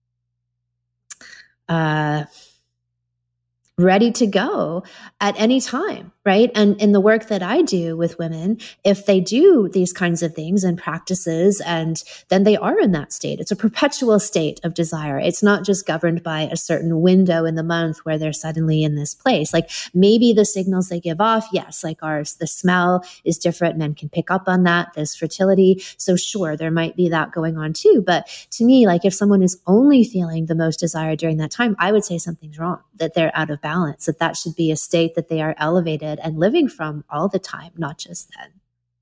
Uh, ready to go at any time, right? And in the work that I do with women, if they do these kinds of things and practices, and then they are in that state. It's a perpetual state of desire. It's not just governed by a certain window in the month where they're suddenly in this place. Like maybe the signals they give off, yes, like ours, the smell is different. Men can pick up on that. There's fertility. So sure, there might be that going on too. But to me, like if someone is only feeling the most desire during that time, I would say something's wrong, that they're out of balance. Balance, that that should be a state that they are elevated and living from all the time, not just then.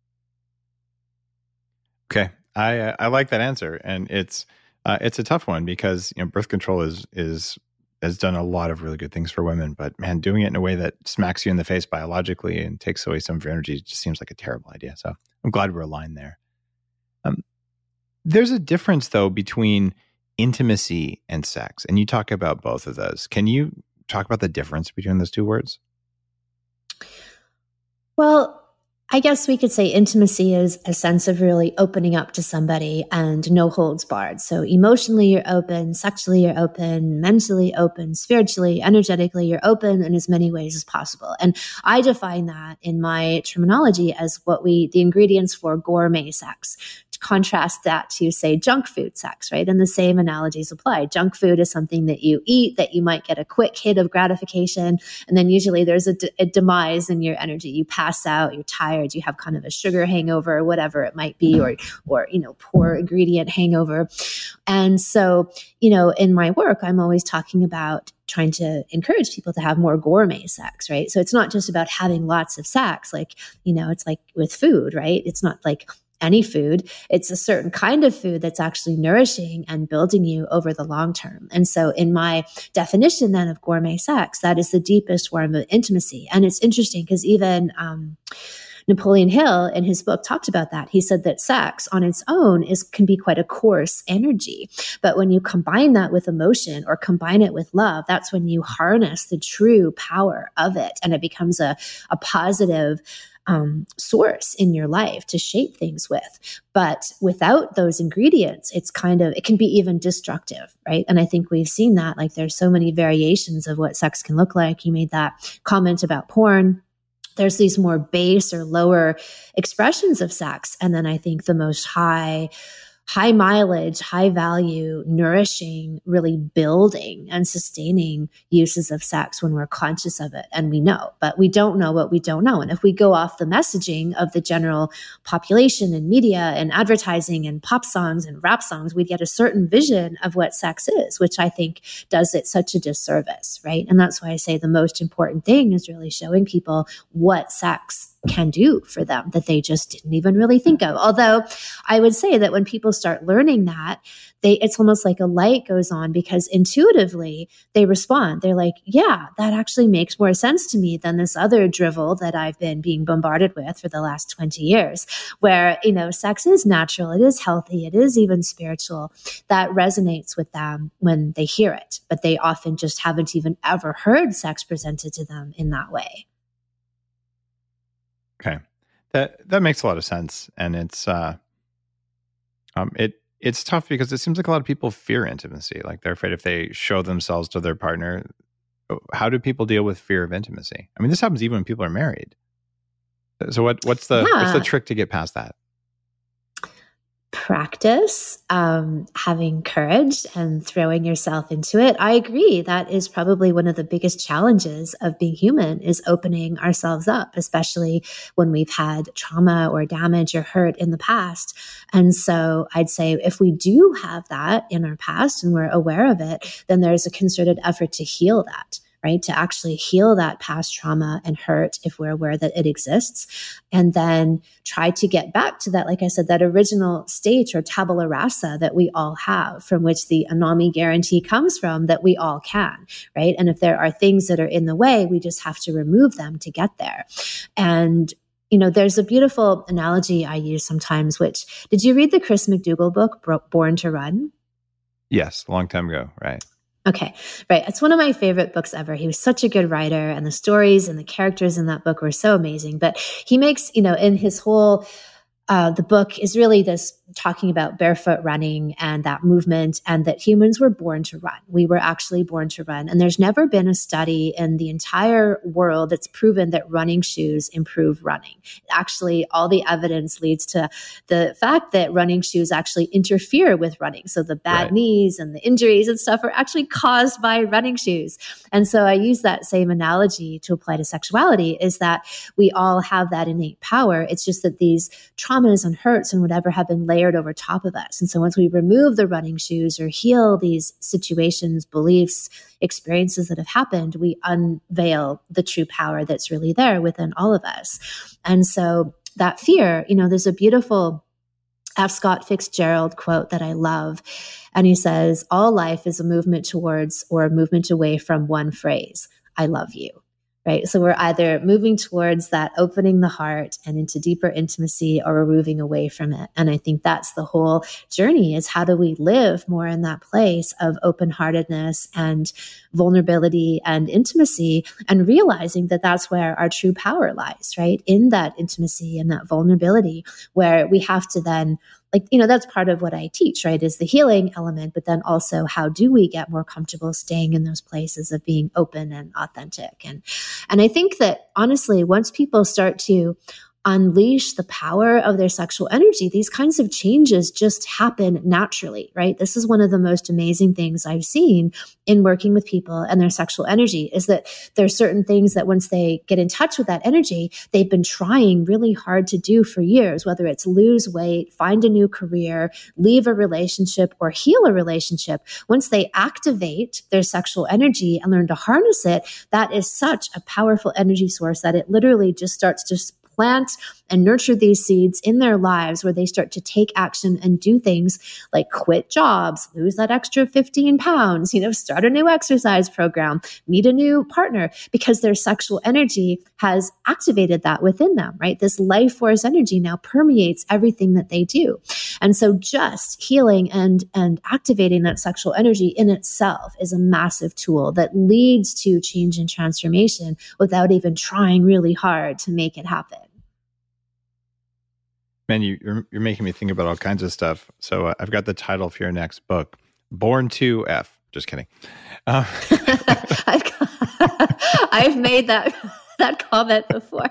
Okay, I uh, I like that answer, and it's uh, it's a tough one because you know birth control is is has done a lot of really good things for women, but man, doing it in a way that smacks you in the face biologically and takes away some of your energy just seems like a terrible idea. So I'm glad we're aligned there. Um, there's a difference though between intimacy and sex, and you talk about both of those. Can you talk about the difference between those two words? Well, I guess we could say intimacy is a sense of really opening up to somebody and no holds barred. So emotionally, you're open, sexually, you're open, mentally open, spiritually, energetically, you're open in as many ways as possible. And I define that in my terminology as what we, the ingredients for gourmet sex. Contrast that to, say, junk food sex, right? And the same analogies apply. Junk food is something that you eat that you might get a quick hit of gratification. And then usually there's a, d- a demise in your energy. You pass out, you're tired, you have kind of a sugar hangover, whatever it might be, or, or, you know, poor ingredient hangover. And so, you know, in my work, I'm always talking about trying to encourage people to have more gourmet sex, right? So it's not just about having lots of sex. Like, you know, it's like with food, right? It's not like any food. It's a certain kind of food that's actually nourishing and building you over the long term. And so in my definition then of gourmet sex, that is the deepest form of intimacy. And it's interesting because even um, Napoleon Hill in his book talked about that. He said that sex on its own is can be quite a coarse energy. But when you combine that with emotion or combine it with love, that's when you harness the true power of it. And it becomes a, a positive Um, source in your life to shape things with. But without those ingredients, it's kind of, it can be even destructive, right? And I think we've seen that, like there's so many variations of what sex can look like. You made that comment about porn. there's these more base or lower expressions of sex. And then I think the most high, high mileage, high value, nourishing, really building and sustaining uses of sex when we're conscious of it. And we know, but we don't know what we don't know. And if we go off the messaging of the general population and media and advertising and pop songs and rap songs, we get a certain vision of what sex is, which I think does it such a disservice, right? And that's why I say the most important thing is really showing people what sex can do for them that they just didn't even really think of. Although I would say that when people start learning that, they it's almost like a light goes on because intuitively they respond. They're like, yeah, that actually makes more sense to me than this other drivel that I've been being bombarded with for the last twenty years, where, you know, sex is natural, it is healthy, it is even spiritual. That resonates with them when they hear it, but they often just haven't even ever heard sex presented to them in that way. Okay. That that makes a lot of sense. And it's uh um it it's tough because it seems like a lot of people fear intimacy. Like they're afraid if they show themselves to their partner. How do people deal with fear of intimacy? I mean, this happens even when people are married. So what what's the Yeah. what's the trick to get past that? Practice, um, having courage and throwing yourself into it. I agree. That is probably one of the biggest challenges of being human is opening ourselves up, especially when we've had trauma or damage or hurt in the past. And so I'd say if we do have that in our past and we're aware of it, then there's a concerted effort to heal that. Right? To actually heal that past trauma and hurt if we're aware that it exists. And then try to get back to that, like I said, that original state or tabula rasa that we all have, from which the Anami guarantee comes from, that we all can, right? And if there are things that are in the way, we just have to remove them to get there. And you know, there's a beautiful analogy I use sometimes, which, did you read the Chris McDougall book, Born to Run? Yes, a long time ago, right? Okay, right. It's one of my favorite books ever. He was such a good writer, and the stories and the characters in that book were so amazing. But he makes, you know, in his whole, uh, the book is really this talking about barefoot running and that movement, and that humans were born to run. We were actually born to run. And there's never been a study in the entire world that's proven that running shoes improve running. Actually, all the evidence leads to the fact that running shoes actually interfere with running. So the bad Right. knees and the injuries and stuff are actually caused by running shoes. And so I use that same analogy to apply to sexuality, is that we all have that innate power. It's just that these traumas and hurts and whatever have been layered over top of us. And so once we remove the running shoes or heal these situations, beliefs, experiences that have happened, we unveil the true power that's really there within all of us. And so that fear, you know, there's a beautiful F. Scott Fitzgerald quote that I love. And he says, all life is a movement towards or a movement away from one phrase, I love you. Right? So we're either moving towards that opening the heart and into deeper intimacy, or we're moving away from it. And I think that's the whole journey, is how do we live more in that place of open-heartedness and vulnerability and intimacy, and realizing that that's where our true power lies, right? In that intimacy and that vulnerability, where we have to then, like, you know, that's part of what I teach, right? Is the healing element, but then also how do we get more comfortable staying in those places of being open and authentic? And, and I think that honestly, once people start to unleash the power of their sexual energy, these kinds of changes just happen naturally, right? This is one of the most amazing things I've seen in working with people and their sexual energy, is that there's certain things that once they get in touch with that energy, they've been trying really hard to do for years, whether it's lose weight, find a new career, leave a relationship, or heal a relationship. Once they activate their sexual energy and learn to harness it, that is such a powerful energy source that it literally just starts to plant and nurture these seeds in their lives, where they start to take action and do things like quit jobs, lose that extra fifteen pounds, you know, start a new exercise program, meet a new partner, because their sexual energy has activated that within them, right? This life force energy now permeates everything that they do. And so just healing and, and activating that sexual energy in itself is a massive tool that leads to change and transformation without even trying really hard to make it happen. Man, you, you're, you're making me think about all kinds of stuff. So uh, I've got the title for your next book, Born to F. Just kidding. Uh, I've, got, I've made that that comment before.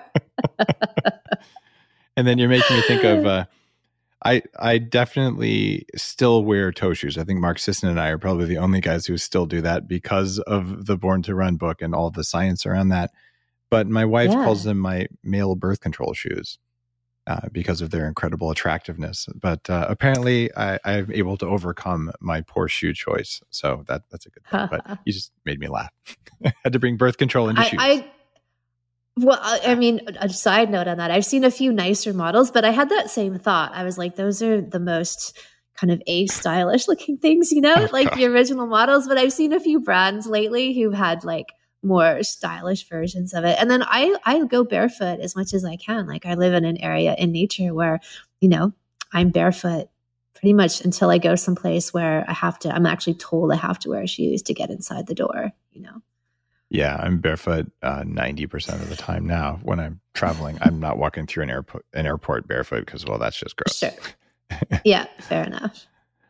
And then you're making me think of, uh, I I definitely still wear toe shoes. I think Mark Sisson and I are probably the only guys who still do that because of the Born to Run book and all the science around that. But my wife Yeah. calls them my male birth control shoes uh, because of their incredible attractiveness. But uh, apparently I, I'm able to overcome my poor shoe choice. So that that's a good thing. But you just made me laugh. I had to bring birth control into I, shoes. I well, I I mean, a side note on that, I've seen a few nicer models, but I had that same thought. I was like, those are the most kind of a stylish looking things, you know, Oh, like God. the original models. But I've seen a few brands lately who've had like more stylish versions of it. And then I, I go barefoot as much as I can. Like I live in an area in nature where, you know, I'm barefoot pretty much until I go someplace where I have to, I'm actually told I have to wear shoes to get inside the door, you know? Yeah, I'm barefoot uh, ninety percent of the time now when I'm traveling. I'm not walking through an airport, an airport barefoot because, well, that's just gross. Sure. Yeah, fair enough.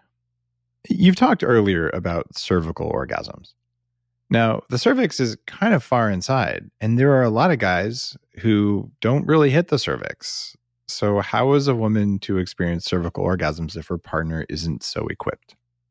You've talked earlier about cervical orgasms. Now, the cervix is kind of far inside, and there are a lot of guys who don't really hit the cervix. So how is a woman to experience cervical orgasms if her partner isn't so equipped?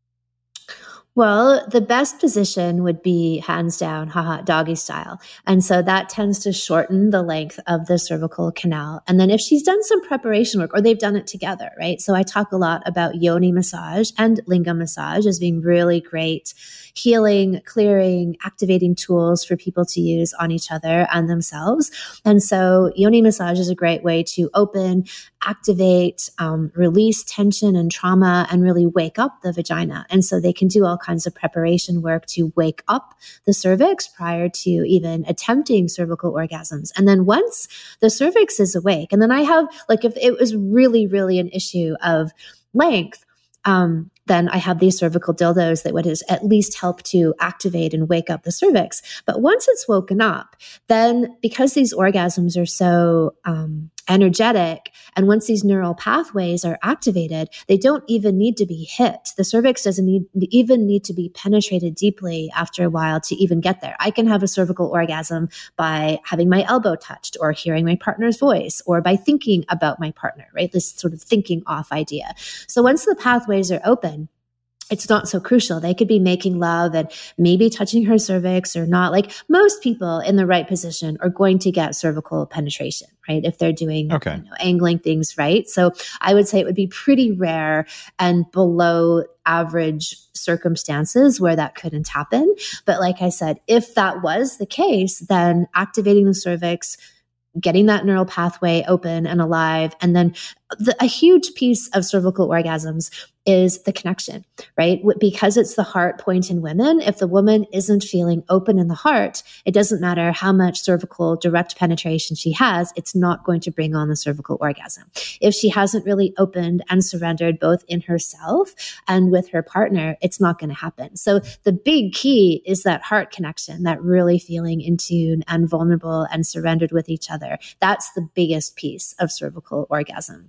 Well, the best position would be hands down, haha, doggy style. And so that tends to shorten the length of the cervical canal. And then if she's done some preparation work or they've done it together, right? So I talk a lot about yoni massage and lingam massage as being really great healing, clearing, activating tools for people to use on each other and themselves. And so yoni massage is a great way to open, activate, um, release tension and trauma, and really wake up the vagina. And so they can do all kinds of preparation work to wake up the cervix prior to even attempting cervical orgasms. And then once the cervix is awake, and then I have, like, if it was really, really an issue of length, um, then I have these cervical dildos that would at least help to activate and wake up the cervix. But once it's woken up, then because these orgasms are so um, energetic, and once these neural pathways are activated, they don't even need to be hit. The cervix doesn't need, even need to be penetrated deeply after a while to even get there. I can have a cervical orgasm by having my elbow touched or hearing my partner's voice or by thinking about my partner, right? This sort of thinking off idea. So once the pathways are open, it's not so crucial. They could be making love and maybe touching her cervix or not. Like most people in the right position are going to get cervical penetration, right? If they're doing, Okay. you know, angling things right. So I would say it would be pretty rare and below average circumstances where that couldn't happen. But like I said, if that was the case, then activating the cervix, getting that neural pathway open and alive, and then the, a huge piece of cervical orgasms is the connection, right? Because it's the heart point in women. If the woman isn't feeling open in the heart, it doesn't matter how much cervical direct penetration she has, it's not going to bring on the cervical orgasm. If she hasn't really opened and surrendered both in herself and with her partner, it's not going to happen. So the big key is that heart connection, that really feeling in tune and vulnerable and surrendered with each other. That's the biggest piece of cervical orgasm.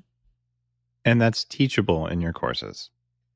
And that's teachable in your courses.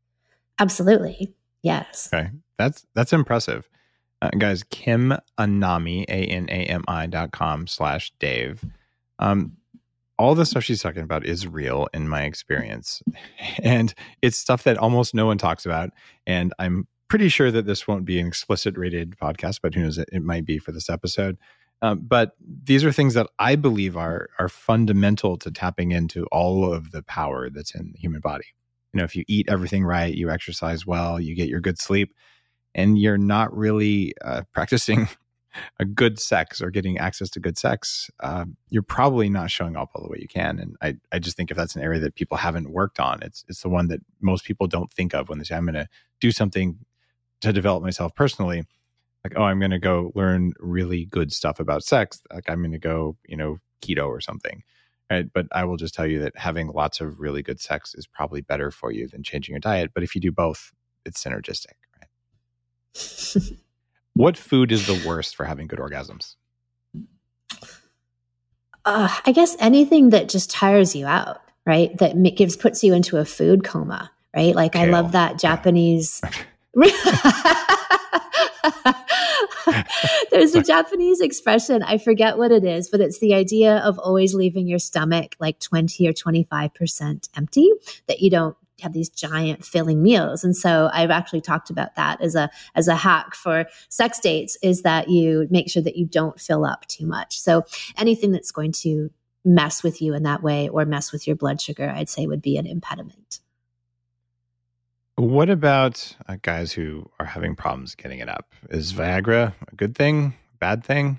Absolutely. Yes. Okay. That's that's impressive. Uh, guys, Kim Anami, A N A M I dot com slash Dave. Um, all the stuff she's talking about is real in my experience. And it's stuff that almost no one talks about. And I'm pretty sure that this won't be an explicit rated podcast, but who knows, it, it might be for this episode. Um, but these are things that I believe are are fundamental to tapping into all of the power that's in the human body. You know, if you eat everything right, you exercise well, you get your good sleep, and you're not really uh, practicing a good sex or getting access to good sex, uh, you're probably not showing up all the way you can. And I, I just think if that's an area that people haven't worked on, it's it's the one that most people don't think of when they say, I'm going to do something to develop myself personally. Like, oh, I'm going to go learn really good stuff about sex. Like I'm going to go, you know, keto or something. Right. But I will just tell you that having lots of really good sex is probably better for you than changing your diet. But if you do both, it's synergistic. Right? What food is the worst for having good orgasms? Uh, I guess anything that just tires you out, right? That m- gives, puts you into a food coma, right? Like Kale. I love that Japanese. There's a Japanese expression, I forget what it is, but it's the idea of always leaving your stomach like twenty or twenty-five percent empty, that you don't have these giant filling meals. And so I've actually talked about that as a as a hack for sex dates, is that you make sure that you don't fill up too much. So anything that's going to mess with you in that way or mess with your blood sugar, I'd say would be an impediment. What about uh, guys who are having problems getting it up? Is Viagra a good thing, bad thing?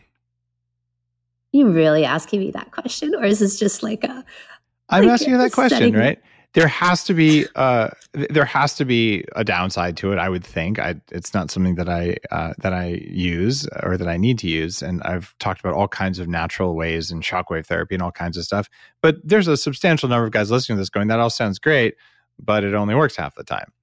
You really asking me that question, or is this just like a? I'm like asking you that question, setting- right? There has to be uh, there has to be a downside to it, I would think. I, it's not something that I uh, that I use or that I need to use, and I've talked about all kinds of natural ways and shockwave therapy and all kinds of stuff. But there's a substantial number of guys listening to this going, "That all sounds great, but it only works half the time."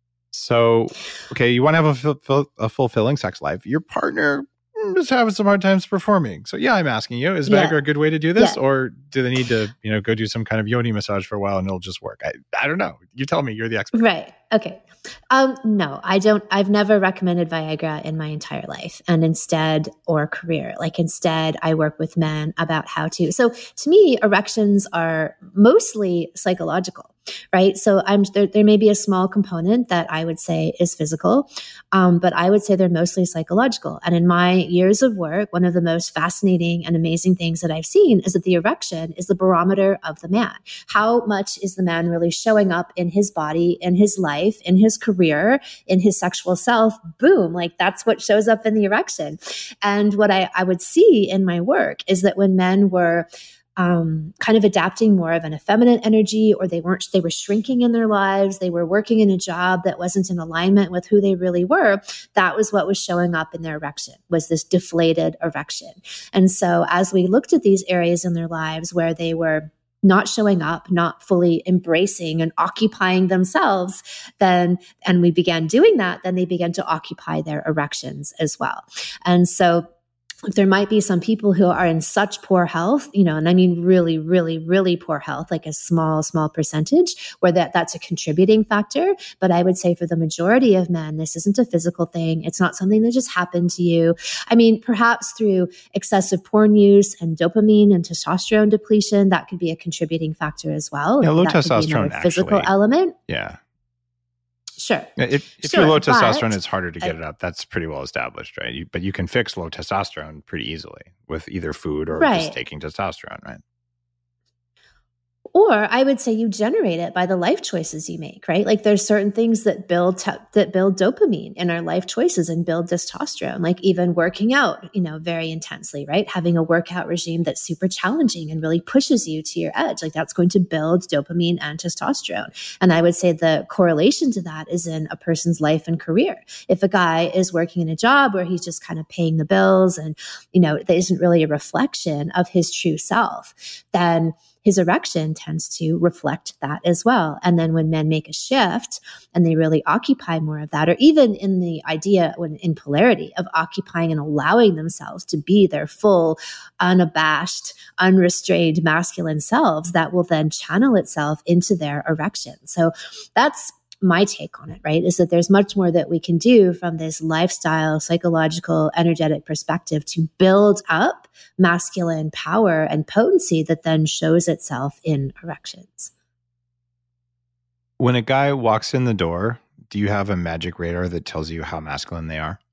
So, okay, you want to have a, ful- a fulfilling sex life. Your partner is having some hard times performing. So, yeah, I'm asking you: is Viagra Yeah. a good way to do this, Yeah. or do they need to, you know, go do some kind of yoni massage for a while and it'll just work? I, I don't know. You tell me. You're the expert. Right. Okay. Um, no, I don't. I've never recommended Viagra in my entire life, and instead, or career. Like instead, I work with men about how to. So to me, erections are mostly psychological, right? So I'm there. There may be a small component that I would say is physical, um, but I would say they're mostly psychological. And in my years of work, one of the most fascinating and amazing things that I've seen is that the erection is the barometer of the man. How much is the man really showing up in his body, in his life, in his career, in his sexual self? Boom. Like that's what shows up in the erection. And what I, I would see in my work is that when men were um, kind of adapting more of an effeminate energy, or they weren't, they were shrinking in their lives, they were working in a job that wasn't in alignment with who they really were, that was what was showing up in their erection, was this deflated erection. And so as we looked at these areas in their lives where they were not showing up, not fully embracing and occupying themselves, then, and we began doing that, then they began to occupy their erections as well. And so there might be some people who are in such poor health, you know, and I mean really, really, really poor health, like a small, small percentage where that, that's a contributing factor. But I would say for the majority of men, this isn't a physical thing. It's not something that just happened to you. I mean, perhaps through excessive porn use and dopamine and testosterone depletion, that could be a contributing factor as well. Yeah, low that could be testosterone another physical actually- element. Yeah. Sure. If, if Sure, you're low but testosterone, it's harder to get I- it up. That's pretty well established, right? You, but you can fix low testosterone pretty easily with either food or Right. just taking testosterone, right? Or I would say you generate it by the life choices you make, right? Like there's certain things that build te- that build dopamine in our life choices and build testosterone, like even working out, you know, very intensely, right? Having a workout regime that's super challenging and really pushes you to your edge, like that's going to build dopamine and testosterone. And I would say the correlation to that is in a person's life and career. If a guy is working in a job where he's just kind of paying the bills and, you know, that isn't really a reflection of his true self, then his erection tends to reflect that as well. And then when men make a shift and they really occupy more of that, or even in the idea when in polarity of occupying and allowing themselves to be their full, unabashed, unrestrained masculine selves, that will then channel itself into their erection. So that's my take on it, right? Is that there's much more that we can do from this lifestyle, psychological, energetic perspective to build up masculine power and potency that then shows itself in erections. When a guy walks in the door, do you have a magic radar that tells you how masculine they are?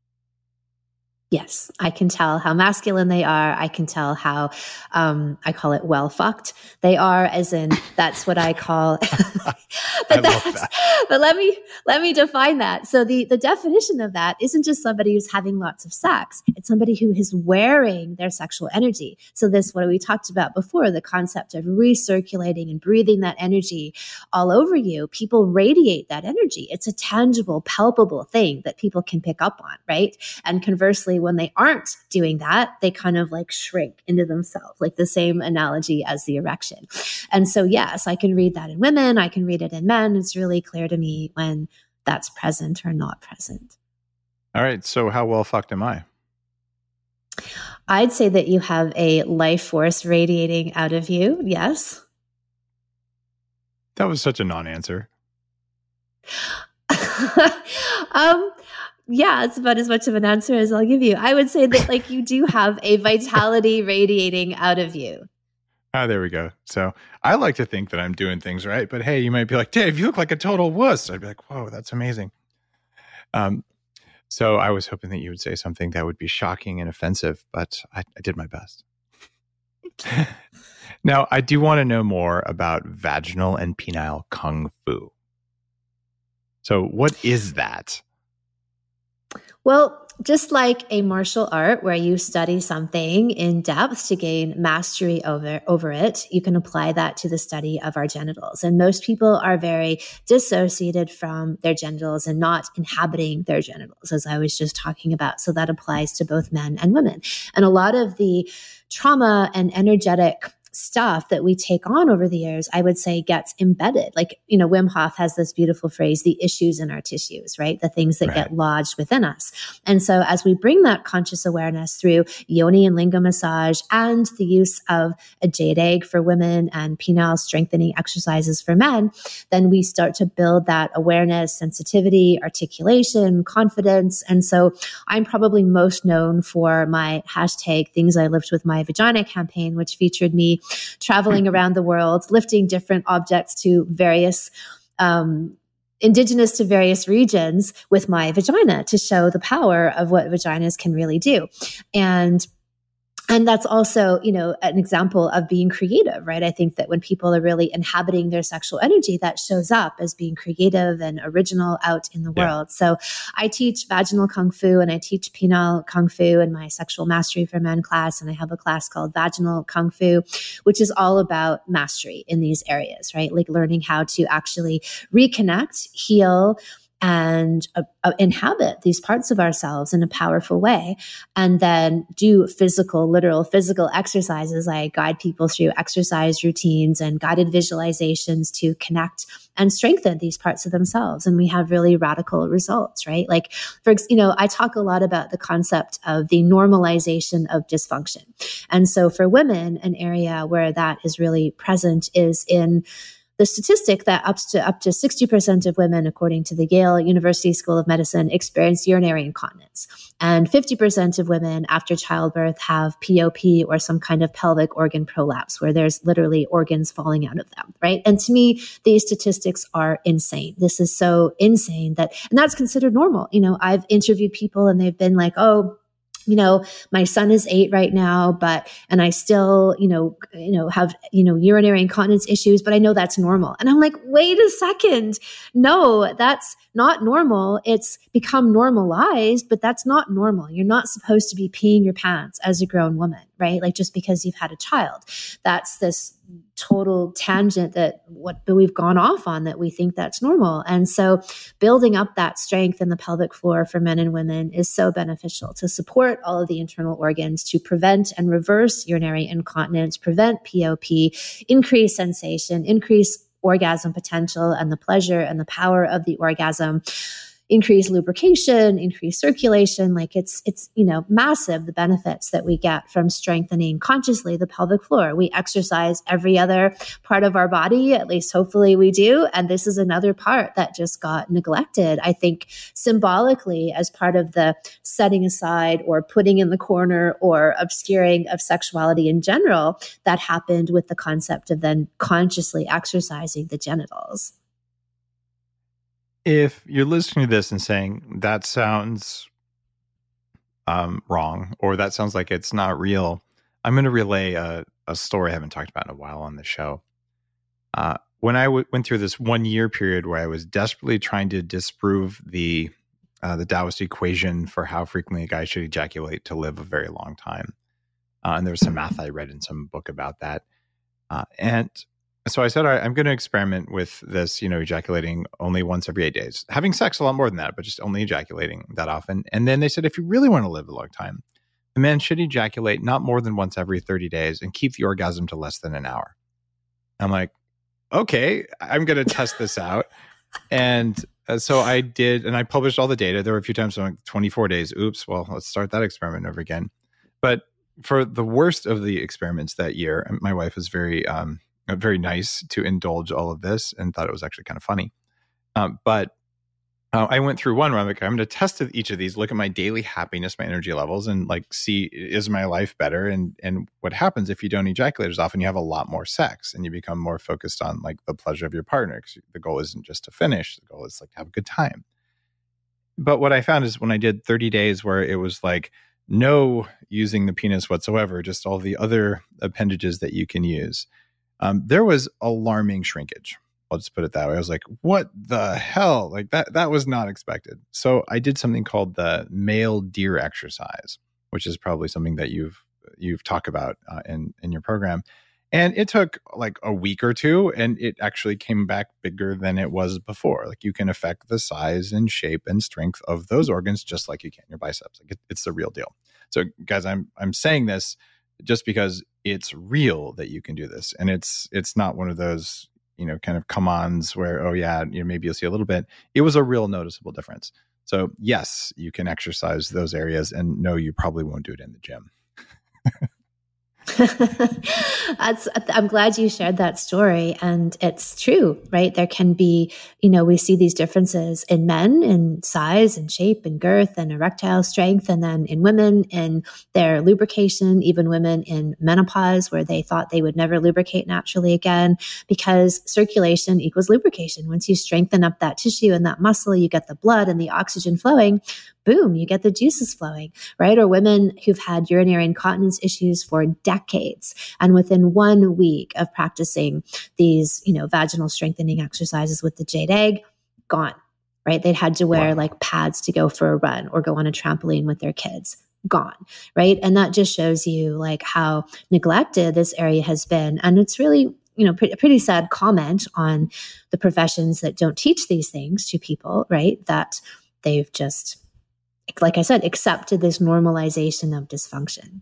Yes, I can tell how masculine they are. I can tell how, um, I call it well fucked they are, as in that's what I call. but, I love that's, that. but let me let me define that. So the the definition of that isn't just somebody who's having lots of sex. It's somebody who is wearing their sexual energy. So this, what we talked about before, the concept of recirculating and breathing that energy all over you. People radiate that energy. It's a tangible, palpable thing that people can pick up on, right? And conversely, when they aren't doing that, they kind of like shrink into themselves, like the same analogy as the erection. And so, yes, I can read that in women. I can read it in men. It's really clear to me when that's present or not present. All right. So how well fucked am I? I'd say that you have a life force radiating out of you. Yes. That was such a non-answer. um, Yeah, it's about as much of an answer as I'll give you. I would say that like you do have a vitality radiating out of you. Oh, there we go. So I like to think that I'm doing things right, but hey, you might be like, Dave, you look like a total wuss. I'd be like, whoa, that's amazing. Um, so I was hoping that you would say something that would be shocking and offensive, but I, I did my best. Now, I do want to know more about vaginal and penile kung fu. So what is that? Well, just like a martial art where you study something in depth to gain mastery over, over it, you can apply that to the study of our genitals. And most people are very dissociated from their genitals and not inhabiting their genitals, as I was just talking about. So that applies to both men and women. And a lot of the trauma and energetic stuff that we take on over the years, I would say gets embedded. Like, you know, Wim Hof has this beautiful phrase, the issues in our tissues, right? The things that right. get lodged within us. And so as we bring that conscious awareness through yoni and linga massage and the use of a jade egg for women and penile strengthening exercises for men, then we start to build that awareness, sensitivity, articulation, confidence. And so I'm probably most known for my hashtag things I lift with my vagina campaign, which featured me traveling around the world, lifting different objects to various, um, indigenous to various regions with my vagina to show the power of what vaginas can really do. And And that's also, you know, an example of being creative, right? I think that when people are really inhabiting their sexual energy, that shows up as being creative and original out in the yeah. world. So I teach vaginal kung fu and I teach penile kung fu in my sexual mastery for men class. And I have a class called vaginal kung fu, which is all about mastery in these areas, right? Like learning how to actually reconnect, heal, and uh, uh, inhabit these parts of ourselves in a powerful way, and then do physical, literal physical exercises. I guide people through exercise routines and guided visualizations to connect and strengthen these parts of themselves. And we have really radical results, right? Like, for you know, I talk a lot about the concept of the normalization of dysfunction. And so for women, an area where that is really present is in the statistic that up to up to sixty percent of women, according to the Yale University School of Medicine, experience urinary incontinence. And fifty percent of women after childbirth have P O P or some kind of pelvic organ prolapse, where there's literally organs falling out of them, right? And to me, these statistics are insane. This is so insane that, and that's considered normal. You know, I've interviewed people and they've been like, oh, you know, my son is eight right now, but, and I still, you know, you know, have, you know, urinary incontinence issues, but I know that's normal. And I'm like, wait a second. No, that's not normal. It's become normalized, but that's not normal. You're not supposed to be peeing your pants as a grown woman, right? Like just because you've had a child. That's this total tangent that what we've gone off on, that we think that's normal. And so building up that strength in the pelvic floor for men and women is so beneficial to support all of the internal organs, to prevent and reverse urinary incontinence, prevent P O P, increase sensation, increase orgasm potential and the pleasure and the power of the orgasm, increase lubrication, increase circulation. Like it's, it's, you know, massive, the benefits that we get from strengthening consciously the pelvic floor. We exercise every other part of our body, at least hopefully we do. And this is another part that just got neglected, I think, symbolically as part of the setting aside or putting in the corner or obscuring of sexuality in general that happened with the concept of then consciously exercising the genitals. If you're listening to this and saying that sounds um, wrong, or that sounds like it's not real, I'm going to relay a, a story I haven't talked about in a while on the show. Uh, when I w- went through this one year period where I was desperately trying to disprove the uh, the Taoist equation for how frequently a guy should ejaculate to live a very long time, uh, and there was some math I read in some book about that, uh, and so I said, all right, I'm going to experiment with this, you know, ejaculating only once every eight days, having sex a lot more than that, but just only ejaculating that often. And then they said, if you really want to live a long time, the man should ejaculate not more than once every thirty days and keep the orgasm to less than an hour. I'm like, okay, I'm going to test this out. And uh, so I did, and I published all the data. There were a few times I'm like, twenty-four days. Oops, well, let's start that experiment over again. But for the worst of the experiments that year, my wife was very, um, very nice to indulge all of this and thought it was actually kind of funny. Um, but Uh, I went through one where I'm like, I'm going to test each of these, look at my daily happiness, my energy levels, and like see, is my life better? And and what happens if you don't ejaculate as often? You have a lot more sex, and you become more focused on like the pleasure of your partner, because the goal isn't just to finish. The goal is like to have a good time. But what I found is when I did thirty days where it was like no using the penis whatsoever, just all the other appendages that you can use, um, there was alarming shrinkage. I'll just put it that way. I was like, what the hell? Like that, that was not expected. So I did something called the male deer exercise, which is probably something that you've, you've talked about uh, in, in your program. And it took like a week or two, and it actually came back bigger than it was before. Like you can affect the size and shape and strength of those organs just like you can your biceps. Like it, it's the real deal. So guys, I'm, I'm saying this just because it's real that you can do this. And it's, it's not one of those, you know, kind of come-ons where, oh yeah, you know, maybe you'll see a little bit. It was a real noticeable difference. So yes, you can exercise those areas, and no, you probably won't do it in the gym. That's, I'm glad you shared that story. And it's true, right? There can be, you know, we see these differences in men in size and shape and girth and erectile strength. And then in women in their lubrication, even women in menopause where they thought they would never lubricate naturally again, because circulation equals lubrication. Once you strengthen up that tissue and that muscle, you get the blood and the oxygen flowing. Boom, you get the juices flowing, right? Or women who've had urinary incontinence issues for decades. And within one week of practicing these, you know, vaginal strengthening exercises with the jade egg, gone, right? They'd had to wear wow. like pads to go for a run or go on a trampoline with their kids. Gone, right? And that just shows you like how neglected this area has been. And it's really, you know, pre- a pretty sad comment on the professions that don't teach these things to people, right? That they've just, like I said, accepted this normalization of dysfunction.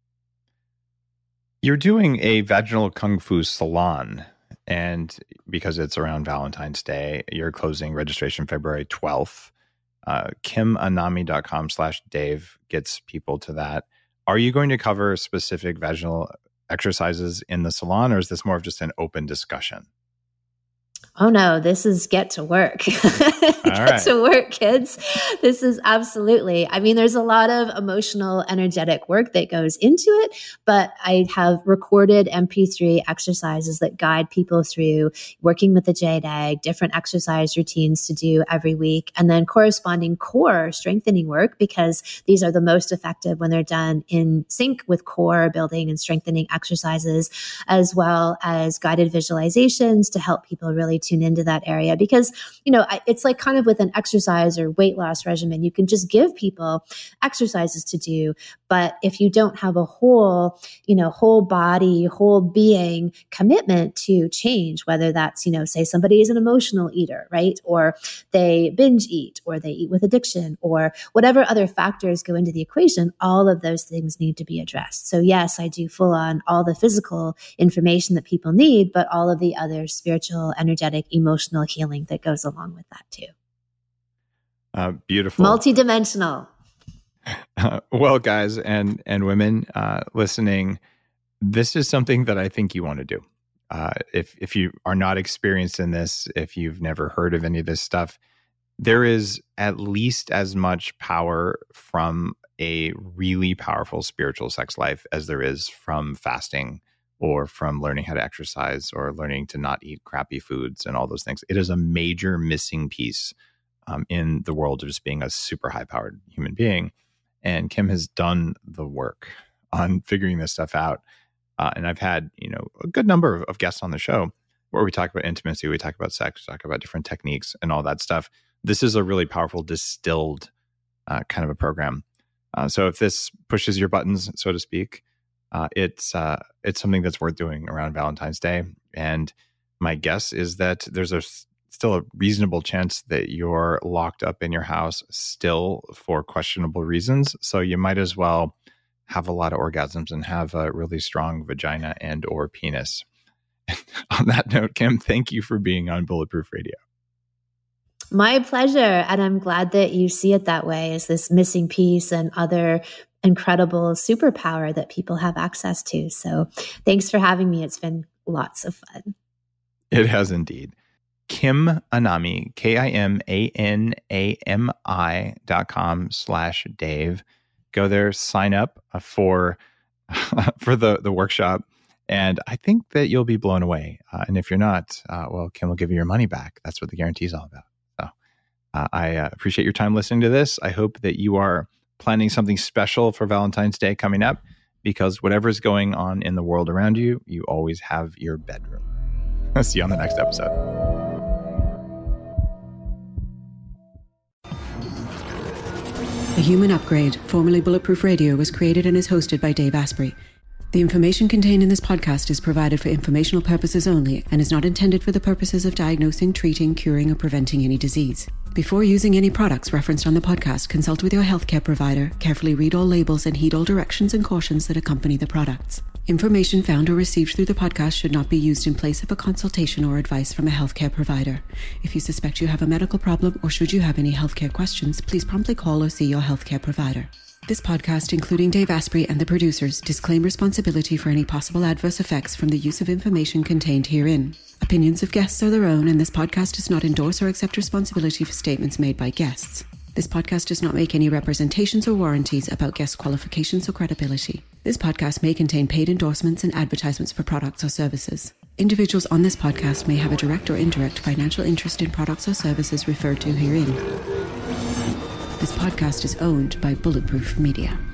You're doing a vaginal kung fu salon, and because it's around Valentine's Day, you're closing registration February twelfth. Uh, Kim Anami dot com slash Dave gets people to that. Are you going to cover specific vaginal exercises in the salon, or is this more of just an open discussion? Oh no, this is get to work. Get right. to work, kids. This is absolutely, I mean, there's a lot of emotional, energetic work that goes into it, but I have recorded M P three exercises that guide people through working with the jade egg, different exercise routines to do every week, and then corresponding core strengthening work, because these are the most effective when they're done in sync with core building and strengthening exercises, as well as guided visualizations to help people really tune into that area. Because, you know, it's like kind of with an exercise or weight loss regimen, you can just give people exercises to do. But if you don't have a whole, you know, whole body, whole being commitment to change, whether that's, you know, say somebody is an emotional eater, right? Or they binge eat, or they eat with addiction, or whatever other factors go into the equation, all of those things need to be addressed. So yes, I do full on all the physical information that people need, but all of the other spiritual, energetic, emotional healing that goes along with that too. Uh, beautiful. Multidimensional. Uh, well, guys and and women uh, listening, this is something that I think you want to do. Uh, if if you are not experienced in this, if you've never heard of any of this stuff, there is at least as much power from a really powerful spiritual sex life as there is from fasting, or from learning how to exercise, or learning to not eat crappy foods and all those things. It is a major missing piece um, in the world of just being a super high-powered human being. And Kim has done the work on figuring this stuff out. Uh, and I've had, you know, a good number of, of guests on the show where we talk about intimacy, we talk about sex, we talk about different techniques and all that stuff. This is a really powerful distilled uh, kind of a program. Uh, so if this pushes your buttons, so to speak, Uh, it's uh, it's something that's worth doing around Valentine's Day. And my guess is that there's a, still a reasonable chance that you're locked up in your house still for questionable reasons. So you might as well have a lot of orgasms and have a really strong vagina and or penis. On that note, Kim, thank you for being on Bulletproof Radio. My pleasure. And I'm glad that you see it that way, as this missing piece and other incredible superpower that people have access to. So thanks for having me. It's been lots of fun. It has indeed. Kim Anami, K I M A N A M I dot com slash Dave. Go there, sign up for for the, the workshop, and I think that you'll be blown away. Uh, and if you're not, uh, well, Kim will give you your money back. That's what the guarantee is all about. So uh, I uh, appreciate your time listening to this. I hope that you are planning something special for Valentine's Day coming up, because whatever's going on in the world around you, you always have your bedroom. I'll see you on the next episode. The Human Upgrade, formerly Bulletproof Radio, was created and is hosted by Dave Asprey. The information contained in this podcast is provided for informational purposes only and is not intended for the purposes of diagnosing, treating, curing, or preventing any disease. Before using any products referenced on the podcast, consult with your healthcare provider, carefully read all labels, and heed all directions and cautions that accompany the products. Information found or received through the podcast should not be used in place of a consultation or advice from a healthcare provider. If you suspect you have a medical problem or should you have any healthcare questions, please promptly call or see your healthcare provider. This podcast, including Dave Asprey and the producers, disclaim responsibility for any possible adverse effects from the use of information contained herein. Opinions of guests are their own, and this podcast does not endorse or accept responsibility for statements made by guests. This podcast does not make any representations or warranties about guest qualifications or credibility. This podcast may contain paid endorsements and advertisements for products or services. Individuals on this podcast may have a direct or indirect financial interest in products or services referred to herein. This podcast is owned by Bulletproof Media.